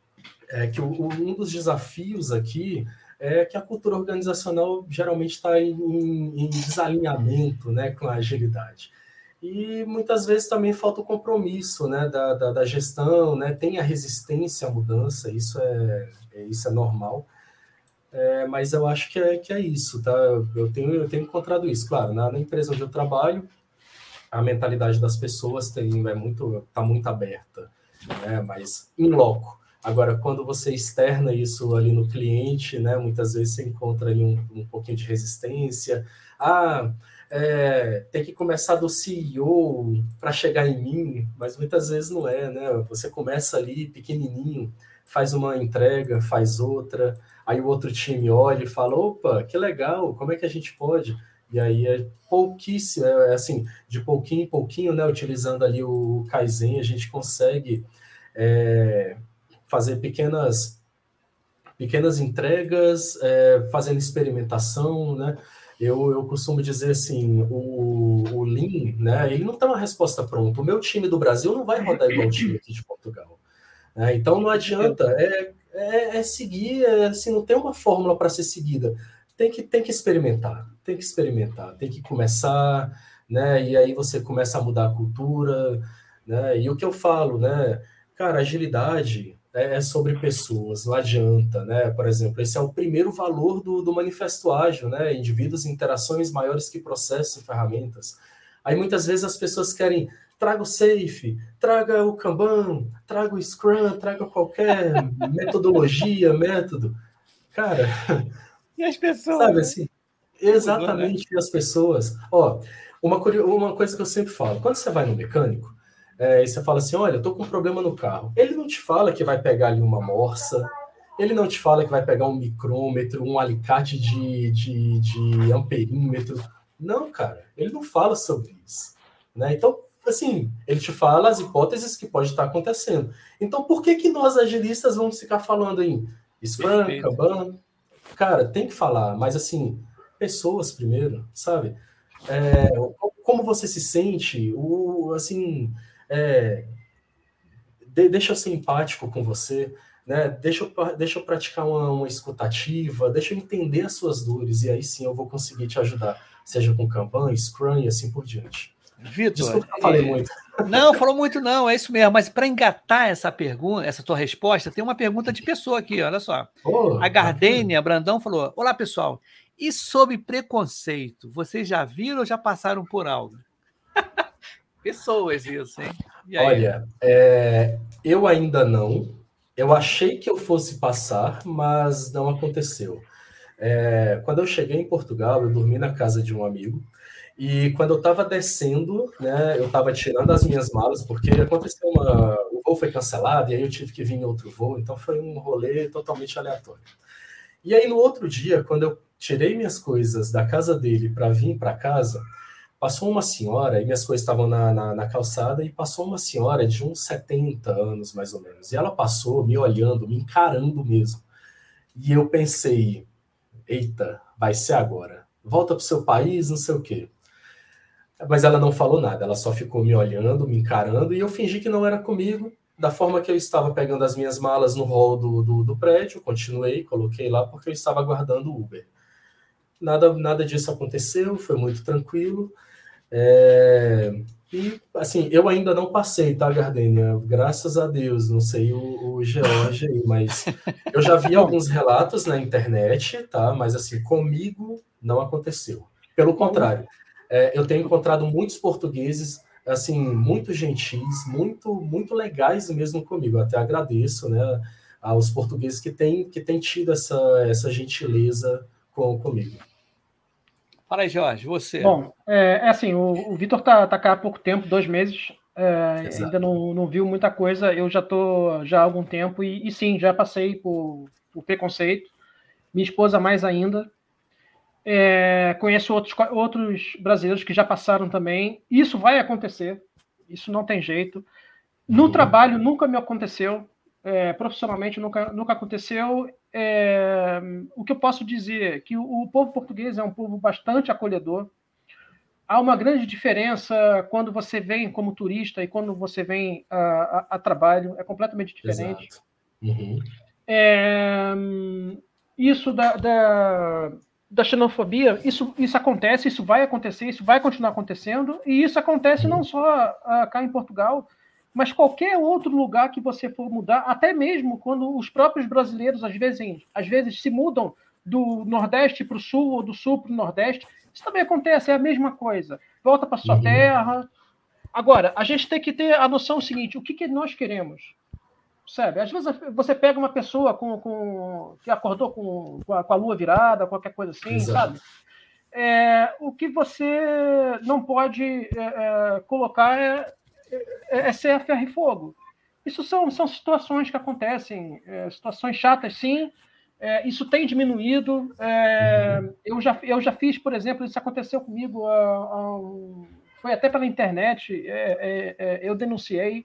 Speaker 5: é que o, um dos desafios aqui é que a cultura organizacional geralmente está em, em desalinhamento, né, com a agilidade. E muitas vezes também falta o compromisso, né, da, da, da gestão, né, tem a resistência à mudança, isso é, isso é normal, é, mas eu acho que é, que é isso, tá? Eu tenho, eu tenho encontrado isso, claro, na, na empresa onde eu trabalho, a mentalidade das pessoas tem, é muito, tá muito aberta, né, mas em loco. Agora, quando você externa isso ali no cliente, né, muitas vezes você encontra ali um, um pouquinho de resistência, ah... É, tem que começar do C E O para chegar em mim, mas muitas vezes não é, né? Você começa ali pequenininho, faz uma entrega, faz outra, aí o outro time olha e fala, opa, que legal, como é que a gente pode? E aí é pouquíssimo, é assim, de pouquinho em pouquinho, né? Utilizando ali o Kaizen, a gente consegue é, fazer pequenas, pequenas entregas, é, fazendo experimentação, né? Eu, eu costumo dizer assim, o, o Lean, né, ele não tem uma resposta pronta. O meu time do Brasil não vai rodar igual o time aqui de Portugal. Né? Então não adianta, é, é, é seguir, é, assim, não tem uma fórmula para ser seguida. Tem que, tem que experimentar, tem que experimentar, tem que começar, né, e aí você começa a mudar a cultura, né, e o que eu falo, né, cara, agilidade... é sobre pessoas, não adianta, né? Por exemplo, esse é o primeiro valor do, do Manifesto Ágil, né? Indivíduos e interações maiores que processos e ferramentas. Aí muitas vezes as pessoas querem, traga o Safe, traga o Kanban, traga o Scrum, traga qualquer metodologia, método. Cara,
Speaker 1: e as pessoas,
Speaker 5: sabe
Speaker 1: né?
Speaker 5: assim, Exatamente, mudou, né? As pessoas... Ó, uma, uma coisa que eu sempre falo, quando você vai no mecânico, é, e você fala assim, olha, eu tô com um problema no carro. Ele não te fala que vai pegar ali uma morsa, ele não te fala que vai pegar um micrômetro, um alicate de, de, de amperímetro. Não, cara, ele não fala sobre isso, né? Então, assim, ele te fala as hipóteses que pode estar acontecendo. Então, por que que nós agilistas vamos ficar falando em Scrum, Kanban? Cara, tem que falar, mas assim, pessoas primeiro, sabe? É, como você se sente, o, assim, é, de, deixa eu ser empático com você, né? Deixa eu, deixa eu praticar uma, uma escutativa, deixa eu entender as suas dores, e aí sim eu vou conseguir te ajudar, seja com Kanban, Scrum e assim por diante.
Speaker 1: Vitor,
Speaker 5: desculpa que eu falei é... muito.
Speaker 1: Não, falou muito não, é isso mesmo. Mas para engatar essa pergunta, essa tua resposta, tem uma pergunta de pessoa aqui, olha só. Oh, a Gardênia Brandão falou, olá pessoal, e sobre preconceito, vocês já viram ou já passaram por algo? Pessoas isso, hein?
Speaker 5: Olha, é, eu ainda não, eu achei que eu fosse passar, mas não aconteceu. É, quando eu cheguei em Portugal, eu dormi na casa de um amigo, e quando eu estava descendo, né, eu estava tirando as minhas malas, porque aconteceu uma... O voo foi cancelado, e aí eu tive que vir em outro voo, então foi um rolê totalmente aleatório. E aí, no outro dia, quando eu tirei minhas coisas da casa dele para vir para casa, passou uma senhora, e minhas coisas estavam na, na, na calçada, e passou uma senhora de uns setenta anos, mais ou menos. E ela passou me olhando, me encarando mesmo. E eu pensei, eita, vai ser agora. Volta para o seu país, não sei o quê. Mas ela não falou nada, ela só ficou me olhando, me encarando, e eu fingi que não era comigo. Da forma que eu estava pegando as minhas malas no hall do, do, do prédio, continuei, coloquei lá, porque eu estava aguardando o Uber. Nada, nada disso aconteceu, foi muito tranquilo. É... E, assim, eu ainda não passei, tá, Gardênia? Graças a Deus, não sei o, o George aí, mas eu já vi alguns relatos na internet, tá? Mas, assim, comigo não aconteceu. Pelo contrário, é, eu tenho encontrado muitos portugueses, assim, muito gentis, muito, muito legais mesmo comigo. Eu até agradeço, né, aos portugueses que têm, que têm tido essa, essa gentileza com, comigo.
Speaker 1: Fala aí, Jorge, você.
Speaker 4: Bom, é, é assim, o, o Vitor tá, tá cá há pouco tempo, dois meses, é, ainda não, não viu muita coisa, eu já estou já há algum tempo, e, e sim, já passei por, por preconceito, minha esposa mais ainda, é, conheço outros, outros brasileiros que já passaram também, isso vai acontecer, isso não tem jeito, no uhum. trabalho nunca me aconteceu, é, profissionalmente nunca, nunca aconteceu. É, o que eu posso dizer é que o, o povo português é um povo bastante acolhedor. Há uma grande diferença quando você vem como turista e quando você vem a, a, a trabalho, é completamente diferente.
Speaker 5: Uhum.
Speaker 4: É, isso da, da, da xenofobia, isso, isso acontece, isso vai acontecer, isso vai continuar acontecendo, e isso acontece uhum. não só uh, cá em Portugal, mas qualquer outro lugar que você for mudar, até mesmo quando os próprios brasileiros, às vezes, às vezes se mudam do Nordeste para o Sul, ou do Sul para o Nordeste, isso também acontece, é a mesma coisa. Volta para sua uhum. terra. Agora, a gente tem que ter a noção seguinte, o que, que nós queremos? Sabe? Às vezes você pega uma pessoa com, com, que acordou com, com, a, com a lua virada, qualquer coisa assim, Exato. sabe? É, o que você não pode é, é, colocar é é ser a ferro e fogo. Isso são, são situações que acontecem, é, situações chatas, sim. É, isso tem diminuído. É, uhum. eu, já, eu já fiz, por exemplo, isso aconteceu comigo, há, há um, foi até pela internet, é, é, eu denunciei.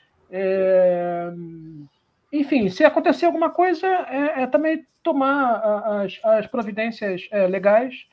Speaker 4: É, enfim, se acontecer alguma coisa, é, é também tomar as, as providências é, legais.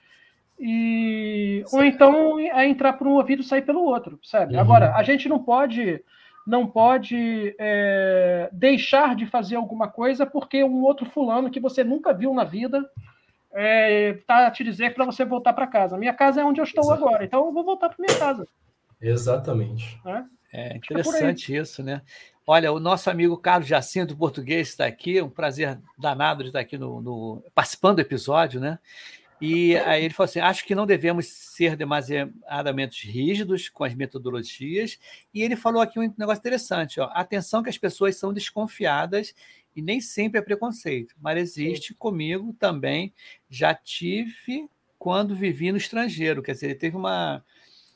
Speaker 4: E, ou então é entrar por um ouvido e sair pelo outro, sabe? Uhum. Agora, a gente não pode, não pode é, deixar de fazer alguma coisa porque um outro fulano que você nunca viu na vida está é, te dizer para você voltar para casa. Minha casa é onde eu estou Exato. agora, então eu vou voltar para minha casa.
Speaker 5: Exatamente.
Speaker 1: É, é interessante isso, né? Olha, o nosso amigo Carlos Jacinto, português, está aqui, um prazer danado de estar aqui no, no, participando do episódio, né? E aí ele falou assim, acho que não devemos ser demasiadamente rígidos com as metodologias. E ele falou aqui um negócio interessante, ó, atenção que as pessoas são desconfiadas e nem sempre é preconceito, mas existe Sim. comigo também, já tive quando vivia no estrangeiro. Quer dizer, ele teve uma,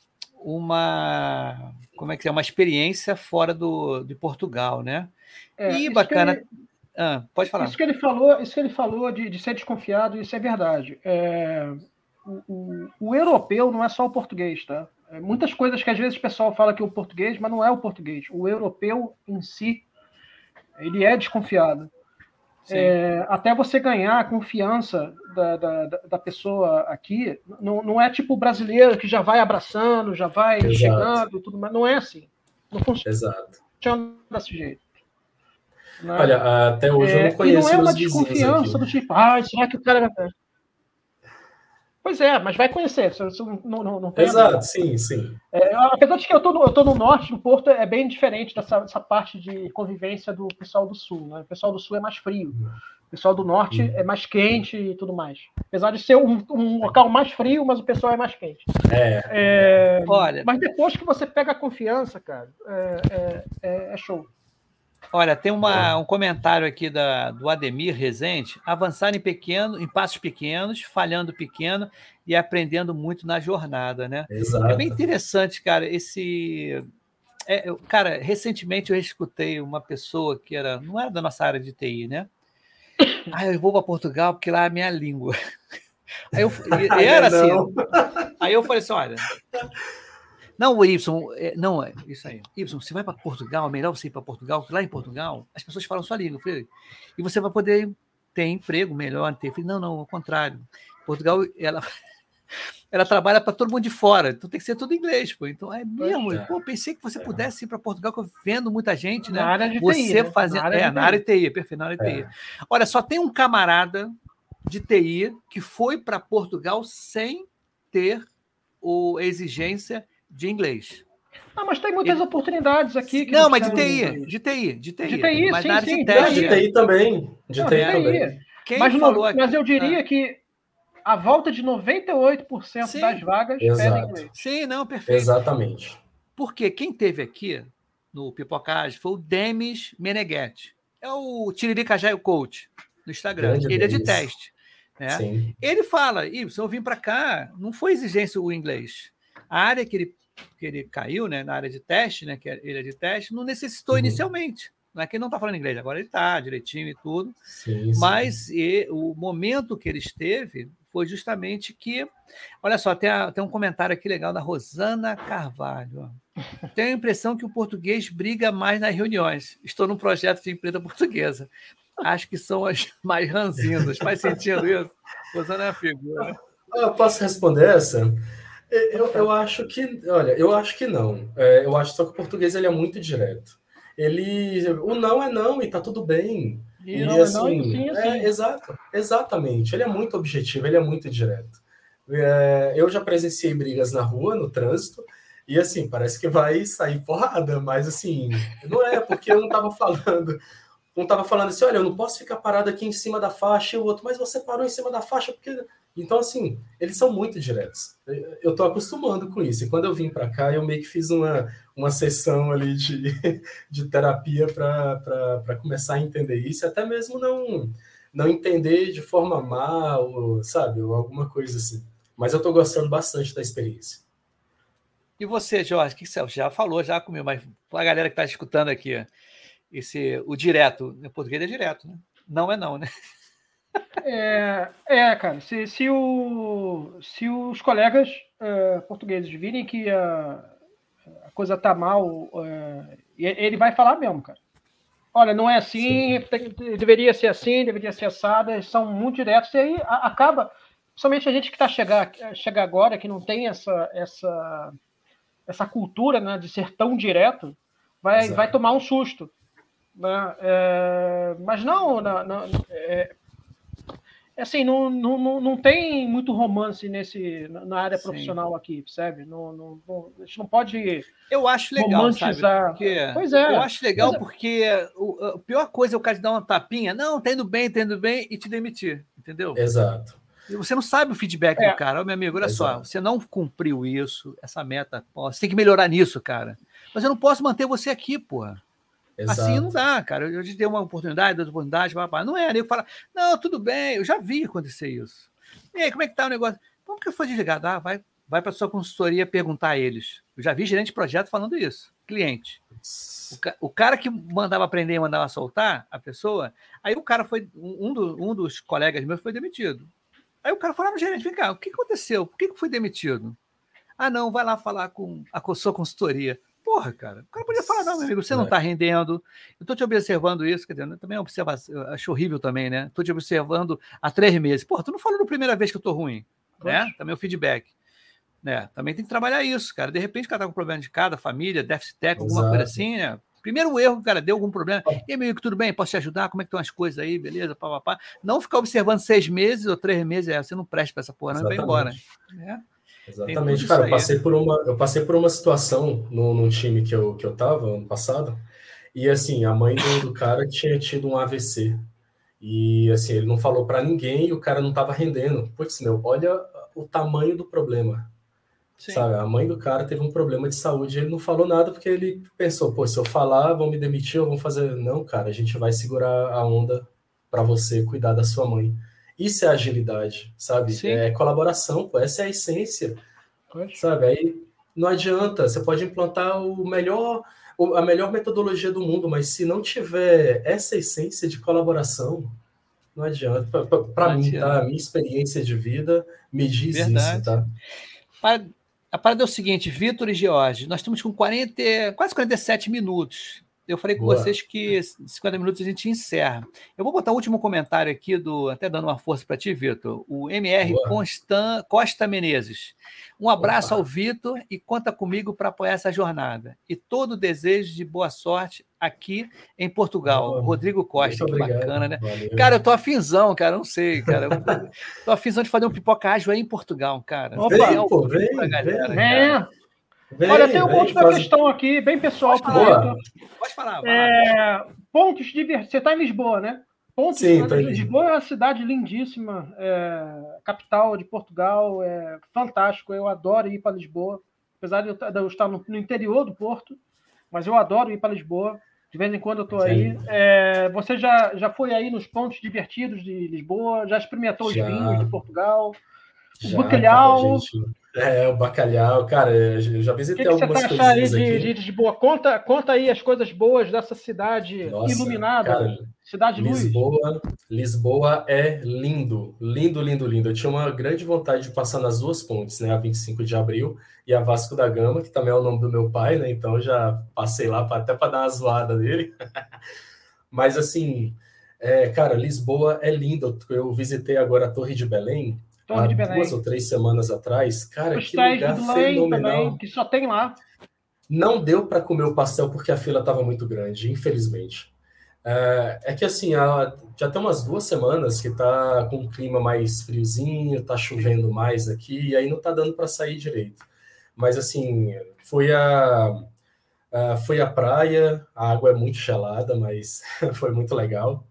Speaker 1: uma, como é que é, uma experiência fora do, de Portugal, né?
Speaker 4: É,
Speaker 1: E
Speaker 4: isso
Speaker 1: bacana...
Speaker 4: que ele,
Speaker 1: ah, pode falar.
Speaker 4: Isso que ele falou, isso que ele falou de, de ser desconfiado, isso é verdade. É, o, o, o europeu não é só o português, tá? É, muitas coisas que às vezes o pessoal fala que é o português, mas não é o português. O europeu em si, ele é desconfiado. É, até você ganhar a confiança da, da, da pessoa aqui, não, não é tipo o brasileiro que já vai abraçando, já vai
Speaker 5: Exato.
Speaker 4: chegando, tudo mais. Não é assim. Não funciona
Speaker 5: Exato.
Speaker 4: desse jeito. Né?
Speaker 5: Olha, até hoje eu não conheço
Speaker 4: é, e não é uma
Speaker 5: meus vizinhos
Speaker 4: desconfiança
Speaker 5: aqui.
Speaker 4: do tipo, ah, será que o cara vai... Pois é, mas vai conhecer, você não, não, não tem
Speaker 5: Exato, sim, sim.
Speaker 4: É, apesar de que eu tô, no, eu tô no norte, no Porto é bem diferente dessa, dessa parte de convivência do pessoal do sul, né? O pessoal do sul é mais frio, o pessoal do norte
Speaker 5: Hum.
Speaker 4: é mais quente e tudo mais. Apesar de ser um, um local mais frio, mas o pessoal é mais quente.
Speaker 5: É.
Speaker 4: É,
Speaker 1: Olha,
Speaker 4: mas depois que você pega a confiança, cara, é, é, é show.
Speaker 1: Olha, tem uma, um comentário aqui da, do Ademir Rezende: avançar em pequeno, em passos pequenos, falhando pequeno e aprendendo muito na jornada, né?
Speaker 5: Exato.
Speaker 1: É bem interessante, cara, esse... É, eu, cara, recentemente eu escutei uma pessoa que era, não era da nossa área de T I, né? Ah, eu vou para Portugal porque lá é a minha língua. Aí eu, e, e era assim. Aí eu falei assim, olha... Não, o Y, não, é isso aí. Y, você vai para Portugal, é melhor você ir para Portugal, porque lá em Portugal as pessoas falam sua língua. Falei, e você vai poder ter emprego melhor. Ter. Falei, não, não, ao contrário. Portugal, ela, ela trabalha para todo mundo de fora, então tem que ser tudo inglês. Pô. Então é mesmo. É. Pô, pensei que você pudesse ir para Portugal, que eu vendo muita gente, né?
Speaker 4: Na área de
Speaker 1: você
Speaker 4: T I, né?
Speaker 1: fazendo.
Speaker 4: Na área
Speaker 1: é,
Speaker 4: de
Speaker 1: na área de T I, perfeito, na área de T I.
Speaker 5: É.
Speaker 1: Olha, só tem um camarada de T I que foi para Portugal sem ter o, a exigência de inglês.
Speaker 4: Não, mas tem muitas
Speaker 1: Ele...
Speaker 4: oportunidades aqui. Que
Speaker 1: não,
Speaker 4: não
Speaker 1: mas de T I, de T I, de T I.
Speaker 4: De T I,
Speaker 1: mas
Speaker 4: sim,
Speaker 1: na área
Speaker 4: sim.
Speaker 1: de teste.
Speaker 5: De T I também. De
Speaker 4: não,
Speaker 5: T I
Speaker 4: é.
Speaker 5: também.
Speaker 1: Quem
Speaker 4: mas,
Speaker 1: falou
Speaker 4: no,
Speaker 1: aqui...
Speaker 4: mas eu diria
Speaker 1: ah.
Speaker 4: que a volta de noventa e oito por cento
Speaker 1: sim,
Speaker 4: das vagas
Speaker 5: exato.
Speaker 4: pedem inglês.
Speaker 1: Sim, não, perfeito.
Speaker 5: Exatamente.
Speaker 1: Porque quem teve aqui no Pipocage foi o Demis Meneghetti. É o Tiririca Agile Coach no Instagram.
Speaker 5: Grande
Speaker 1: ele é de
Speaker 5: Demis.
Speaker 1: teste. Né?
Speaker 5: Sim.
Speaker 1: Ele fala, Y, eu vim para cá, não foi exigência o inglês. A área que ele, que ele caiu, né, na área de teste, né, que ele é de teste, não necessitou uhum. inicialmente. Não é que ele não está falando inglês, agora ele está direitinho e tudo.
Speaker 5: Sim,
Speaker 1: mas
Speaker 5: sim.
Speaker 1: E, o momento que ele esteve foi justamente que... Olha só, tem, a, tem um comentário aqui legal da Rosana Carvalho. Ó. Tenho a impressão que o português briga mais nas reuniões. Estou num projeto de empresa portuguesa. Acho que são as mais ranzinhas. Faz sentido isso? Rosana é a figura.
Speaker 5: Eu posso responder essa? Eu, eu acho que... Olha, eu acho que não. É, eu acho só que o português ele é muito direto. Ele... O não é não e tá tudo bem.
Speaker 4: E,
Speaker 5: e
Speaker 4: não,
Speaker 5: assim,
Speaker 4: não, sim, sim.
Speaker 5: É, exato, exatamente. Ele é muito objetivo, ele é muito direto. É, eu já presenciei brigas na rua, no trânsito, e assim, parece que vai sair porrada, mas assim, não é, porque eu não tava falando... Um tava falando assim, olha, eu não posso ficar parado aqui em cima da faixa, e o outro, mas você parou em cima da faixa porque... Então, assim, eles são muito diretos. Eu tô acostumando com isso. E quando eu vim para cá, eu meio que fiz uma, uma sessão ali de, de terapia para começar a entender isso, até mesmo não, não entender de forma má, ou, sabe, ou alguma coisa assim. Mas eu tô gostando bastante da experiência.
Speaker 1: E você, Jorge, o que você já falou já comigo, mas para a galera que está escutando aqui, esse, o direto, o português é direto, né? Não é não, né?
Speaker 4: É, é cara, se, se, o, se os colegas uh, portugueses virem que a, a coisa tá mal, uh, ele vai falar mesmo, cara. Olha, não é assim, tem, deveria ser assim, deveria ser assada, eles são muito diretos, e aí a, acaba, principalmente a gente que está chegar, chegar agora, que não tem essa, essa, essa cultura, né, de ser tão direto, vai, vai tomar um susto. Né? É, mas não, não, não é, assim, não, não, não tem muito romance nesse, na área Sim. profissional aqui, percebe? Não, não, não, a gente não pode
Speaker 1: eu acho legal, romantizar. Sabe? Porque,
Speaker 4: pois é.
Speaker 1: Eu acho legal
Speaker 4: é.
Speaker 1: porque o, a pior coisa é o cara te dar uma tapinha, não, tá indo bem, tá indo bem, e te demitir, entendeu?
Speaker 5: Exato.
Speaker 1: E você não sabe o feedback é. do cara. Oh, meu amigo, olha Exato. só, você não cumpriu isso, essa meta, pô, você tem que melhorar nisso, cara. Mas eu não posso manter você aqui, porra. Exato. Assim não dá, cara. Eu te dei uma oportunidade, outra oportunidade, papá. Não é, nego fala, não, tudo bem, eu já vi acontecer isso. E aí, como é que tá o negócio? Como que foi desligado? Ah, vai, vai para sua consultoria perguntar a eles. Eu já vi gerente de projeto falando isso. Cliente. O, ca o cara que mandava prender e mandava soltar a pessoa, aí o cara foi, um, do, um dos colegas meus foi demitido. Aí o cara falou no gerente, vem cá, o que aconteceu? Por que foi demitido? Ah, não, vai lá falar com a sua consultoria. Porra, cara, o cara podia falar, não, meu amigo, você não está rendendo, eu estou te observando isso, quer dizer, também observação, acho horrível também, né? Estou te observando há três meses. Porra, tu não falou na primeira vez que eu estou ruim, né? Também o feedback. Né? Também tem que trabalhar isso, cara. De repente o cara tá com problema de cada família, déficit técnico, alguma Exato. coisa assim, né? Primeiro erro, cara, deu algum problema. E aí, amigo, tudo bem? Posso te ajudar? Como é que estão as coisas aí? Beleza? Pá, pá, pá. Não ficar observando seis meses ou três meses, é, você não presta para essa porra, não, e vai embora. Né?
Speaker 5: Exatamente, cara. Eu passei, por uma, eu passei por uma situação no, no time que eu, que eu tava ano passado, e assim, a mãe do, do cara tinha tido um A V C. E assim, ele não falou para ninguém e o cara não tava rendendo. Putz, meu, olha o tamanho do problema. Sim. Sabe, a mãe do cara teve um problema de saúde, ele não falou nada porque ele pensou, pô, se eu falar, vão me demitir, ou vão fazer... Não, cara, a gente vai segurar a onda para você cuidar da sua mãe. Isso é agilidade, sabe? Sim. É colaboração, pô, essa é a essência, Pode. sabe? Aí não adianta, você pode implantar o melhor, a melhor metodologia do mundo, mas se não tiver essa essência de colaboração, não adianta. Para mim, adianta. tá? A minha experiência de vida me diz Verdade. isso, tá?
Speaker 1: Para... A parada é o seguinte, Vitor e George, nós estamos com quarenta, quase quarenta e sete minutos. Eu falei com Boa. vocês que cinquenta minutos a gente encerra. Eu vou botar o último comentário aqui, do, até dando uma força para ti, Vitor, o M R Constan, Costa Menezes. Um abraço Opa. ao Vitor e conta comigo para apoiar essa jornada. E todo o desejo de boa sorte aqui em Portugal. Boa. Rodrigo Costa, Muito que obrigado. bacana, né? Valeu. Cara, eu tô afinzão, cara, não sei, cara. Eu tô afinzão de fazer um pipoca ágil aí em Portugal, cara.
Speaker 5: Opa, vem, pô, vem, galera, vem.
Speaker 4: É. Vem, Olha, tem uma última faz... questão aqui, bem pessoal.
Speaker 1: Pode falar. Pode falar.
Speaker 4: É, pontos de diversão. Você está em Lisboa, né? Pontos
Speaker 5: Sim,
Speaker 4: de Lisboa é uma cidade lindíssima, é, capital de Portugal, é fantástico. Eu adoro ir para Lisboa, apesar de eu estar no, no interior do Porto, mas eu adoro ir para Lisboa. De vez em quando eu estou aí. É, você já, já foi aí nos pontos divertidos de Lisboa? Já experimentou já. os vinhos de Portugal? O já, bacalhau?
Speaker 5: É, o bacalhau, cara, eu já visitei que que algumas coisas. O que você tá achando aí de, de
Speaker 4: Lisboa? Conta, conta aí as coisas boas dessa cidade Nossa, iluminada,
Speaker 5: cara,
Speaker 4: cidade
Speaker 5: Lisboa,
Speaker 4: luz.
Speaker 5: Lisboa é lindo, lindo, lindo, lindo. Eu tinha uma grande vontade de passar nas duas pontes, né? A vinte e cinco de abril e a Vasco da Gama, que também é o nome do meu pai, né? Então já passei lá pra, até para dar uma zoada nele. Mas assim, é, cara, Lisboa é lindo. Eu visitei agora a Torre de Belém. Há duas ou três semanas atrás, cara,
Speaker 4: Os
Speaker 5: que lugar fenomenal.
Speaker 4: Também, que só tem lá.
Speaker 5: Não deu para comer o pastel porque a fila estava muito grande, infelizmente. É, é que assim, há, já tem umas duas semanas que tá com um clima mais friozinho, tá chovendo mais aqui, e aí não tá dando para sair direito. Mas assim, foi a, a, foi a praia, a água é muito gelada, mas foi muito legal.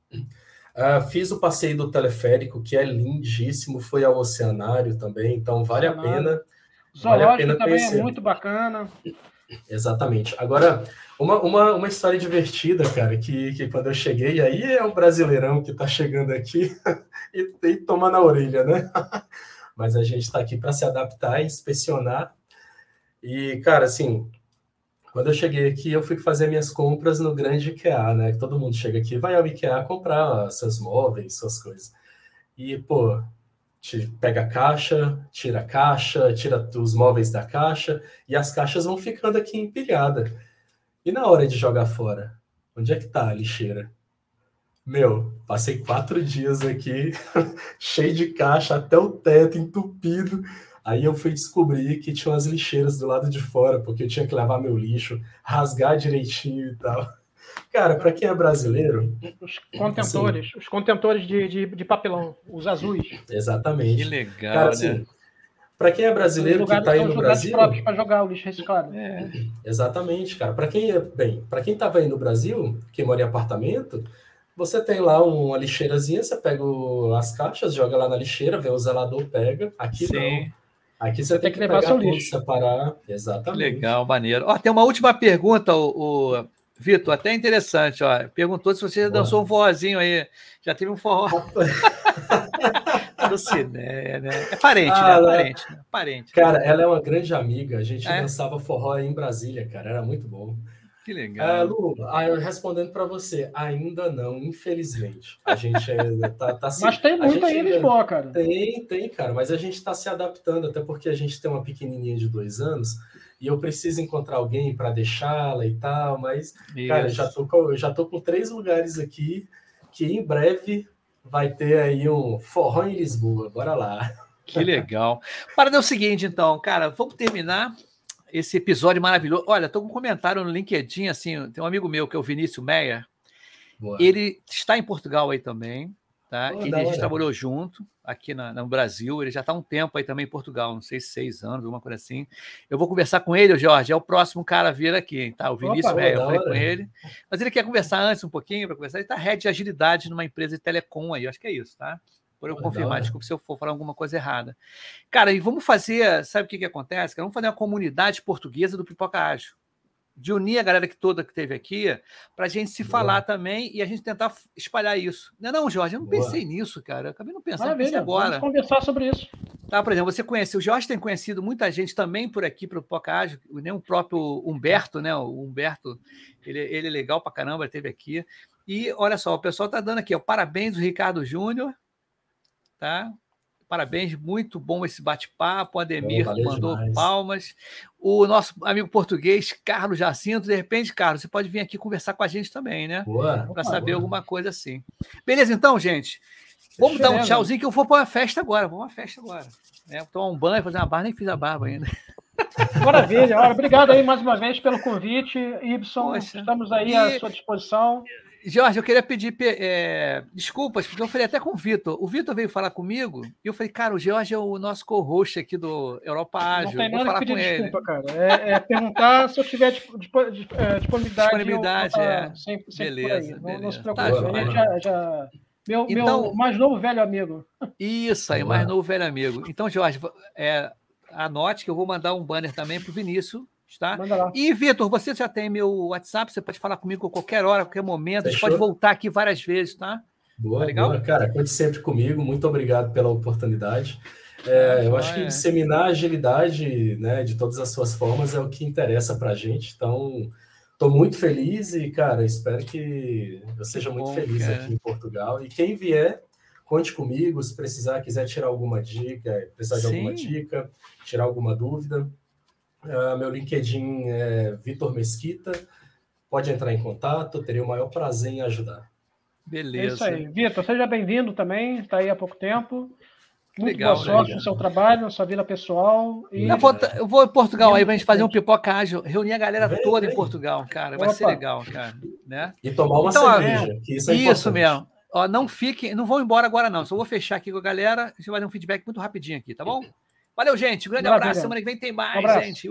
Speaker 5: Uh, fiz o passeio do teleférico, que é lindíssimo, foi ao Oceanário também, então vale a pena.
Speaker 4: Zoológico vale a pena também conhecer. É muito bacana.
Speaker 5: Exatamente. Agora, uma, uma, uma história divertida, cara, que, que quando eu cheguei, aí é o brasileirão que tá chegando aqui e, e toma na orelha, né? Mas a gente tá aqui para se adaptar e inspecionar. E, cara, assim... Quando eu cheguei aqui, eu fui fazer minhas compras no grande IKEA, né? Todo mundo chega aqui, vai ao IKEA comprar seus móveis, suas coisas. E, pô, te pega a caixa, tira a caixa, tira os móveis da caixa, e as caixas vão ficando aqui empilhadas. E na hora de jogar fora, onde é que tá a lixeira? Meu, passei quatro dias aqui, cheio de caixa, até o teto, entupido. Aí eu fui descobrir que tinha umas lixeiras do lado de fora, porque eu tinha que levar meu lixo, rasgar direitinho e tal. Cara, para quem é brasileiro...
Speaker 4: Os contentores, assim, os contentores de, de, de papelão, os azuis.
Speaker 5: Exatamente.
Speaker 1: Que legal,
Speaker 5: cara,
Speaker 1: né?
Speaker 5: Assim, para quem é brasileiro que está aí no Brasil...
Speaker 4: próprios para jogar o lixo reciclado.
Speaker 5: É. Exatamente, cara. Para quem é... Bem, para quem estava aí no Brasil, que mora em apartamento... Você tem lá uma lixeirazinha, você pega o, as caixas, joga lá na lixeira, vê o zelador, pega. Aqui
Speaker 1: Sim.
Speaker 5: não. Aqui você tem, tem que, que
Speaker 4: levar
Speaker 5: pegar
Speaker 4: seu
Speaker 5: tudo,
Speaker 4: lixo.
Speaker 5: Separar. Exatamente.
Speaker 1: Legal, maneiro. Ó, tem uma última pergunta, o, o Vitor, até interessante. Ó. Perguntou se você já dançou um forrozinho aí. Já teve um forró. Dulcinéia, né? É parente,
Speaker 5: Ah,
Speaker 1: né?
Speaker 5: né?
Speaker 1: Parente, né? Parente.
Speaker 5: Cara, ela é uma grande amiga. A gente
Speaker 1: É?
Speaker 5: dançava forró em Brasília, cara. Era muito bom.
Speaker 1: Que
Speaker 5: Ah,
Speaker 1: legal.
Speaker 5: Lu, ah, eu respondendo para você, ainda não, infelizmente. A gente ainda tá, tá se.
Speaker 4: Mas tem
Speaker 5: A
Speaker 4: muito
Speaker 5: gente
Speaker 4: aí em
Speaker 5: ainda
Speaker 4: Lisboa, cara.
Speaker 5: tem, tem, cara, mas a gente está se adaptando, até porque a gente tem uma pequenininha de dois anos e eu preciso encontrar alguém para deixá-la e tal, mas, cara, eu já
Speaker 1: Isso.
Speaker 5: tô, com, eu já tô com três lugares aqui que em breve vai ter aí um forró em Lisboa. Bora lá.
Speaker 1: Que legal. Para dar o seguinte, então, cara, vamos terminar esse episódio maravilhoso. Olha, estou com um comentário no LinkedIn, assim, tem um amigo meu que é o Vinícius Meyer,
Speaker 5: Boa.
Speaker 1: ele está em Portugal aí também, tá?
Speaker 5: Oh,
Speaker 1: ele,
Speaker 5: da
Speaker 1: a gente
Speaker 5: hora.
Speaker 1: trabalhou junto aqui na, no Brasil, ele já está há um tempo aí também em Portugal, não sei se seis anos, alguma coisa assim. Eu vou conversar com ele, o Jorge, é o próximo cara a vir aqui, hein, tá? O Vinícius
Speaker 4: Opa,
Speaker 1: Meyer,
Speaker 5: da
Speaker 1: eu falei
Speaker 5: hora.
Speaker 1: com ele, mas ele quer conversar antes um pouquinho, para conversar, ele está head de agilidade numa empresa de telecom aí, acho que é isso, tá? Por eu
Speaker 5: Oh, da
Speaker 1: confirmar,
Speaker 5: hora.
Speaker 1: desculpa se eu for falar alguma coisa errada. Cara, e vamos fazer, sabe o que, que acontece? Vamos fazer uma comunidade portuguesa do Pipoca Ágil. De unir a galera que toda que teve aqui, para a gente se
Speaker 5: Boa.
Speaker 1: falar também e a gente tentar espalhar isso. Não é não, Jorge? Eu não
Speaker 5: Boa.
Speaker 1: pensei nisso, cara. Eu acabei não pensando, pensei
Speaker 4: Maravilha, vamos
Speaker 1: agora.
Speaker 4: conversar sobre isso.
Speaker 1: Tá, por exemplo, você conhece, o Jorge tem conhecido muita gente também por aqui, para o Pipoca Ágil, nem o próprio Humberto, né? O Humberto, ele, ele é legal pra caramba, ele esteve aqui. E olha só, o pessoal tá dando aqui, ó, parabéns do Ricardo Júnior, tá? Parabéns, muito bom esse bate-papo. O Ademir
Speaker 5: Oh, valeu
Speaker 1: mandou
Speaker 5: demais.
Speaker 1: palmas. O nosso amigo português, Carlos Jacinto, de repente, Carlos, você pode vir aqui conversar com a gente também, né?
Speaker 5: Boa.
Speaker 1: Para saber
Speaker 5: Boa.
Speaker 1: alguma coisa assim. Beleza, então, gente? Vamos dar um
Speaker 4: Beleza.
Speaker 1: tchauzinho que eu vou para uma festa agora. Vou uma festa agora. Né? Vou tomar um banho, fazer uma barba, nem fiz a barba ainda.
Speaker 4: Maravilha. Olha, obrigado aí mais uma vez pelo convite, Ibson.
Speaker 1: Poxa.
Speaker 4: Estamos aí
Speaker 1: E-
Speaker 4: à sua disposição.
Speaker 1: Jorge, eu queria pedir é, desculpas, porque eu falei até com o Vitor. O Vitor veio falar comigo e eu falei, cara, o Jorge é o nosso co-host aqui do Europa Ágil.
Speaker 4: Não tem
Speaker 1: Vou
Speaker 4: nada
Speaker 1: falar
Speaker 4: que pedir
Speaker 1: com ele.
Speaker 4: desculpa, cara. É, é perguntar se eu tiver disp- disp- disp- é, disponibilidade.
Speaker 1: Disponibilidade,
Speaker 4: eu, eu,
Speaker 1: é.
Speaker 4: sempre, sempre
Speaker 1: Beleza,
Speaker 4: por aí. Não, não se
Speaker 1: beleza.
Speaker 4: preocupe.
Speaker 1: Tá,
Speaker 4: a gente
Speaker 5: joia.
Speaker 4: já, já... Meu,
Speaker 1: Então-
Speaker 4: meu mais novo velho amigo.
Speaker 1: Isso aí,
Speaker 5: Boa.
Speaker 1: mais novo velho amigo. Então, Jorge, é, anote que eu vou mandar um banner também para o Vinícius, tá?
Speaker 4: Manda lá.
Speaker 1: E, Vitor, você já tem meu WhatsApp, você pode falar comigo a qualquer hora, a qualquer momento, a gente
Speaker 5: Fechou.
Speaker 1: pode voltar aqui várias vezes, tá?
Speaker 5: Boa,
Speaker 1: Tá legal?
Speaker 5: boa. Cara, conte sempre comigo. Muito obrigado pela oportunidade. É, eu acho que
Speaker 1: joia.
Speaker 5: disseminar a agilidade, né, de todas as suas formas é o que interessa para a gente. Então, estou muito feliz e, cara, espero que eu seja
Speaker 1: Que
Speaker 5: muito
Speaker 1: bom,
Speaker 5: feliz
Speaker 1: cara.
Speaker 5: aqui em Portugal. E quem vier, conte comigo. Se precisar, quiser tirar alguma dica, precisar de alguma
Speaker 1: Sim.
Speaker 5: dica, tirar alguma dúvida. Ah, meu LinkedIn é Vitor Mesquita. Pode entrar em contato, teria o maior prazer em ajudar.
Speaker 1: Beleza.
Speaker 4: É isso aí. Vitor, seja bem-vindo também. Está aí há pouco tempo. Muito
Speaker 1: Legal,
Speaker 4: boa sorte
Speaker 5: obrigado.
Speaker 4: no seu trabalho, na sua vida pessoal. E
Speaker 1: Eu vou, eu vou em Portugal aí
Speaker 4: Vem
Speaker 1: pra gente fazer um
Speaker 4: com a
Speaker 1: pipoca ágil, reunir a galera
Speaker 5: Vem,
Speaker 1: toda em
Speaker 5: vem.
Speaker 1: Portugal, cara. Vai ser
Speaker 4: Opa.
Speaker 1: legal, cara. Né?
Speaker 5: E tomar uma
Speaker 1: Então, ó,
Speaker 5: cerveja, que isso é
Speaker 1: Isso
Speaker 5: importante.
Speaker 1: mesmo. Ó, não fiquem, não vão embora agora, não. Só vou fechar aqui com a galera. A gente vai dar um feedback muito rapidinho aqui, tá bom? Valeu, gente. Um grande
Speaker 4: Maravilha.
Speaker 1: abraço. Semana que vem tem mais,
Speaker 4: Um abraço.
Speaker 1: gente.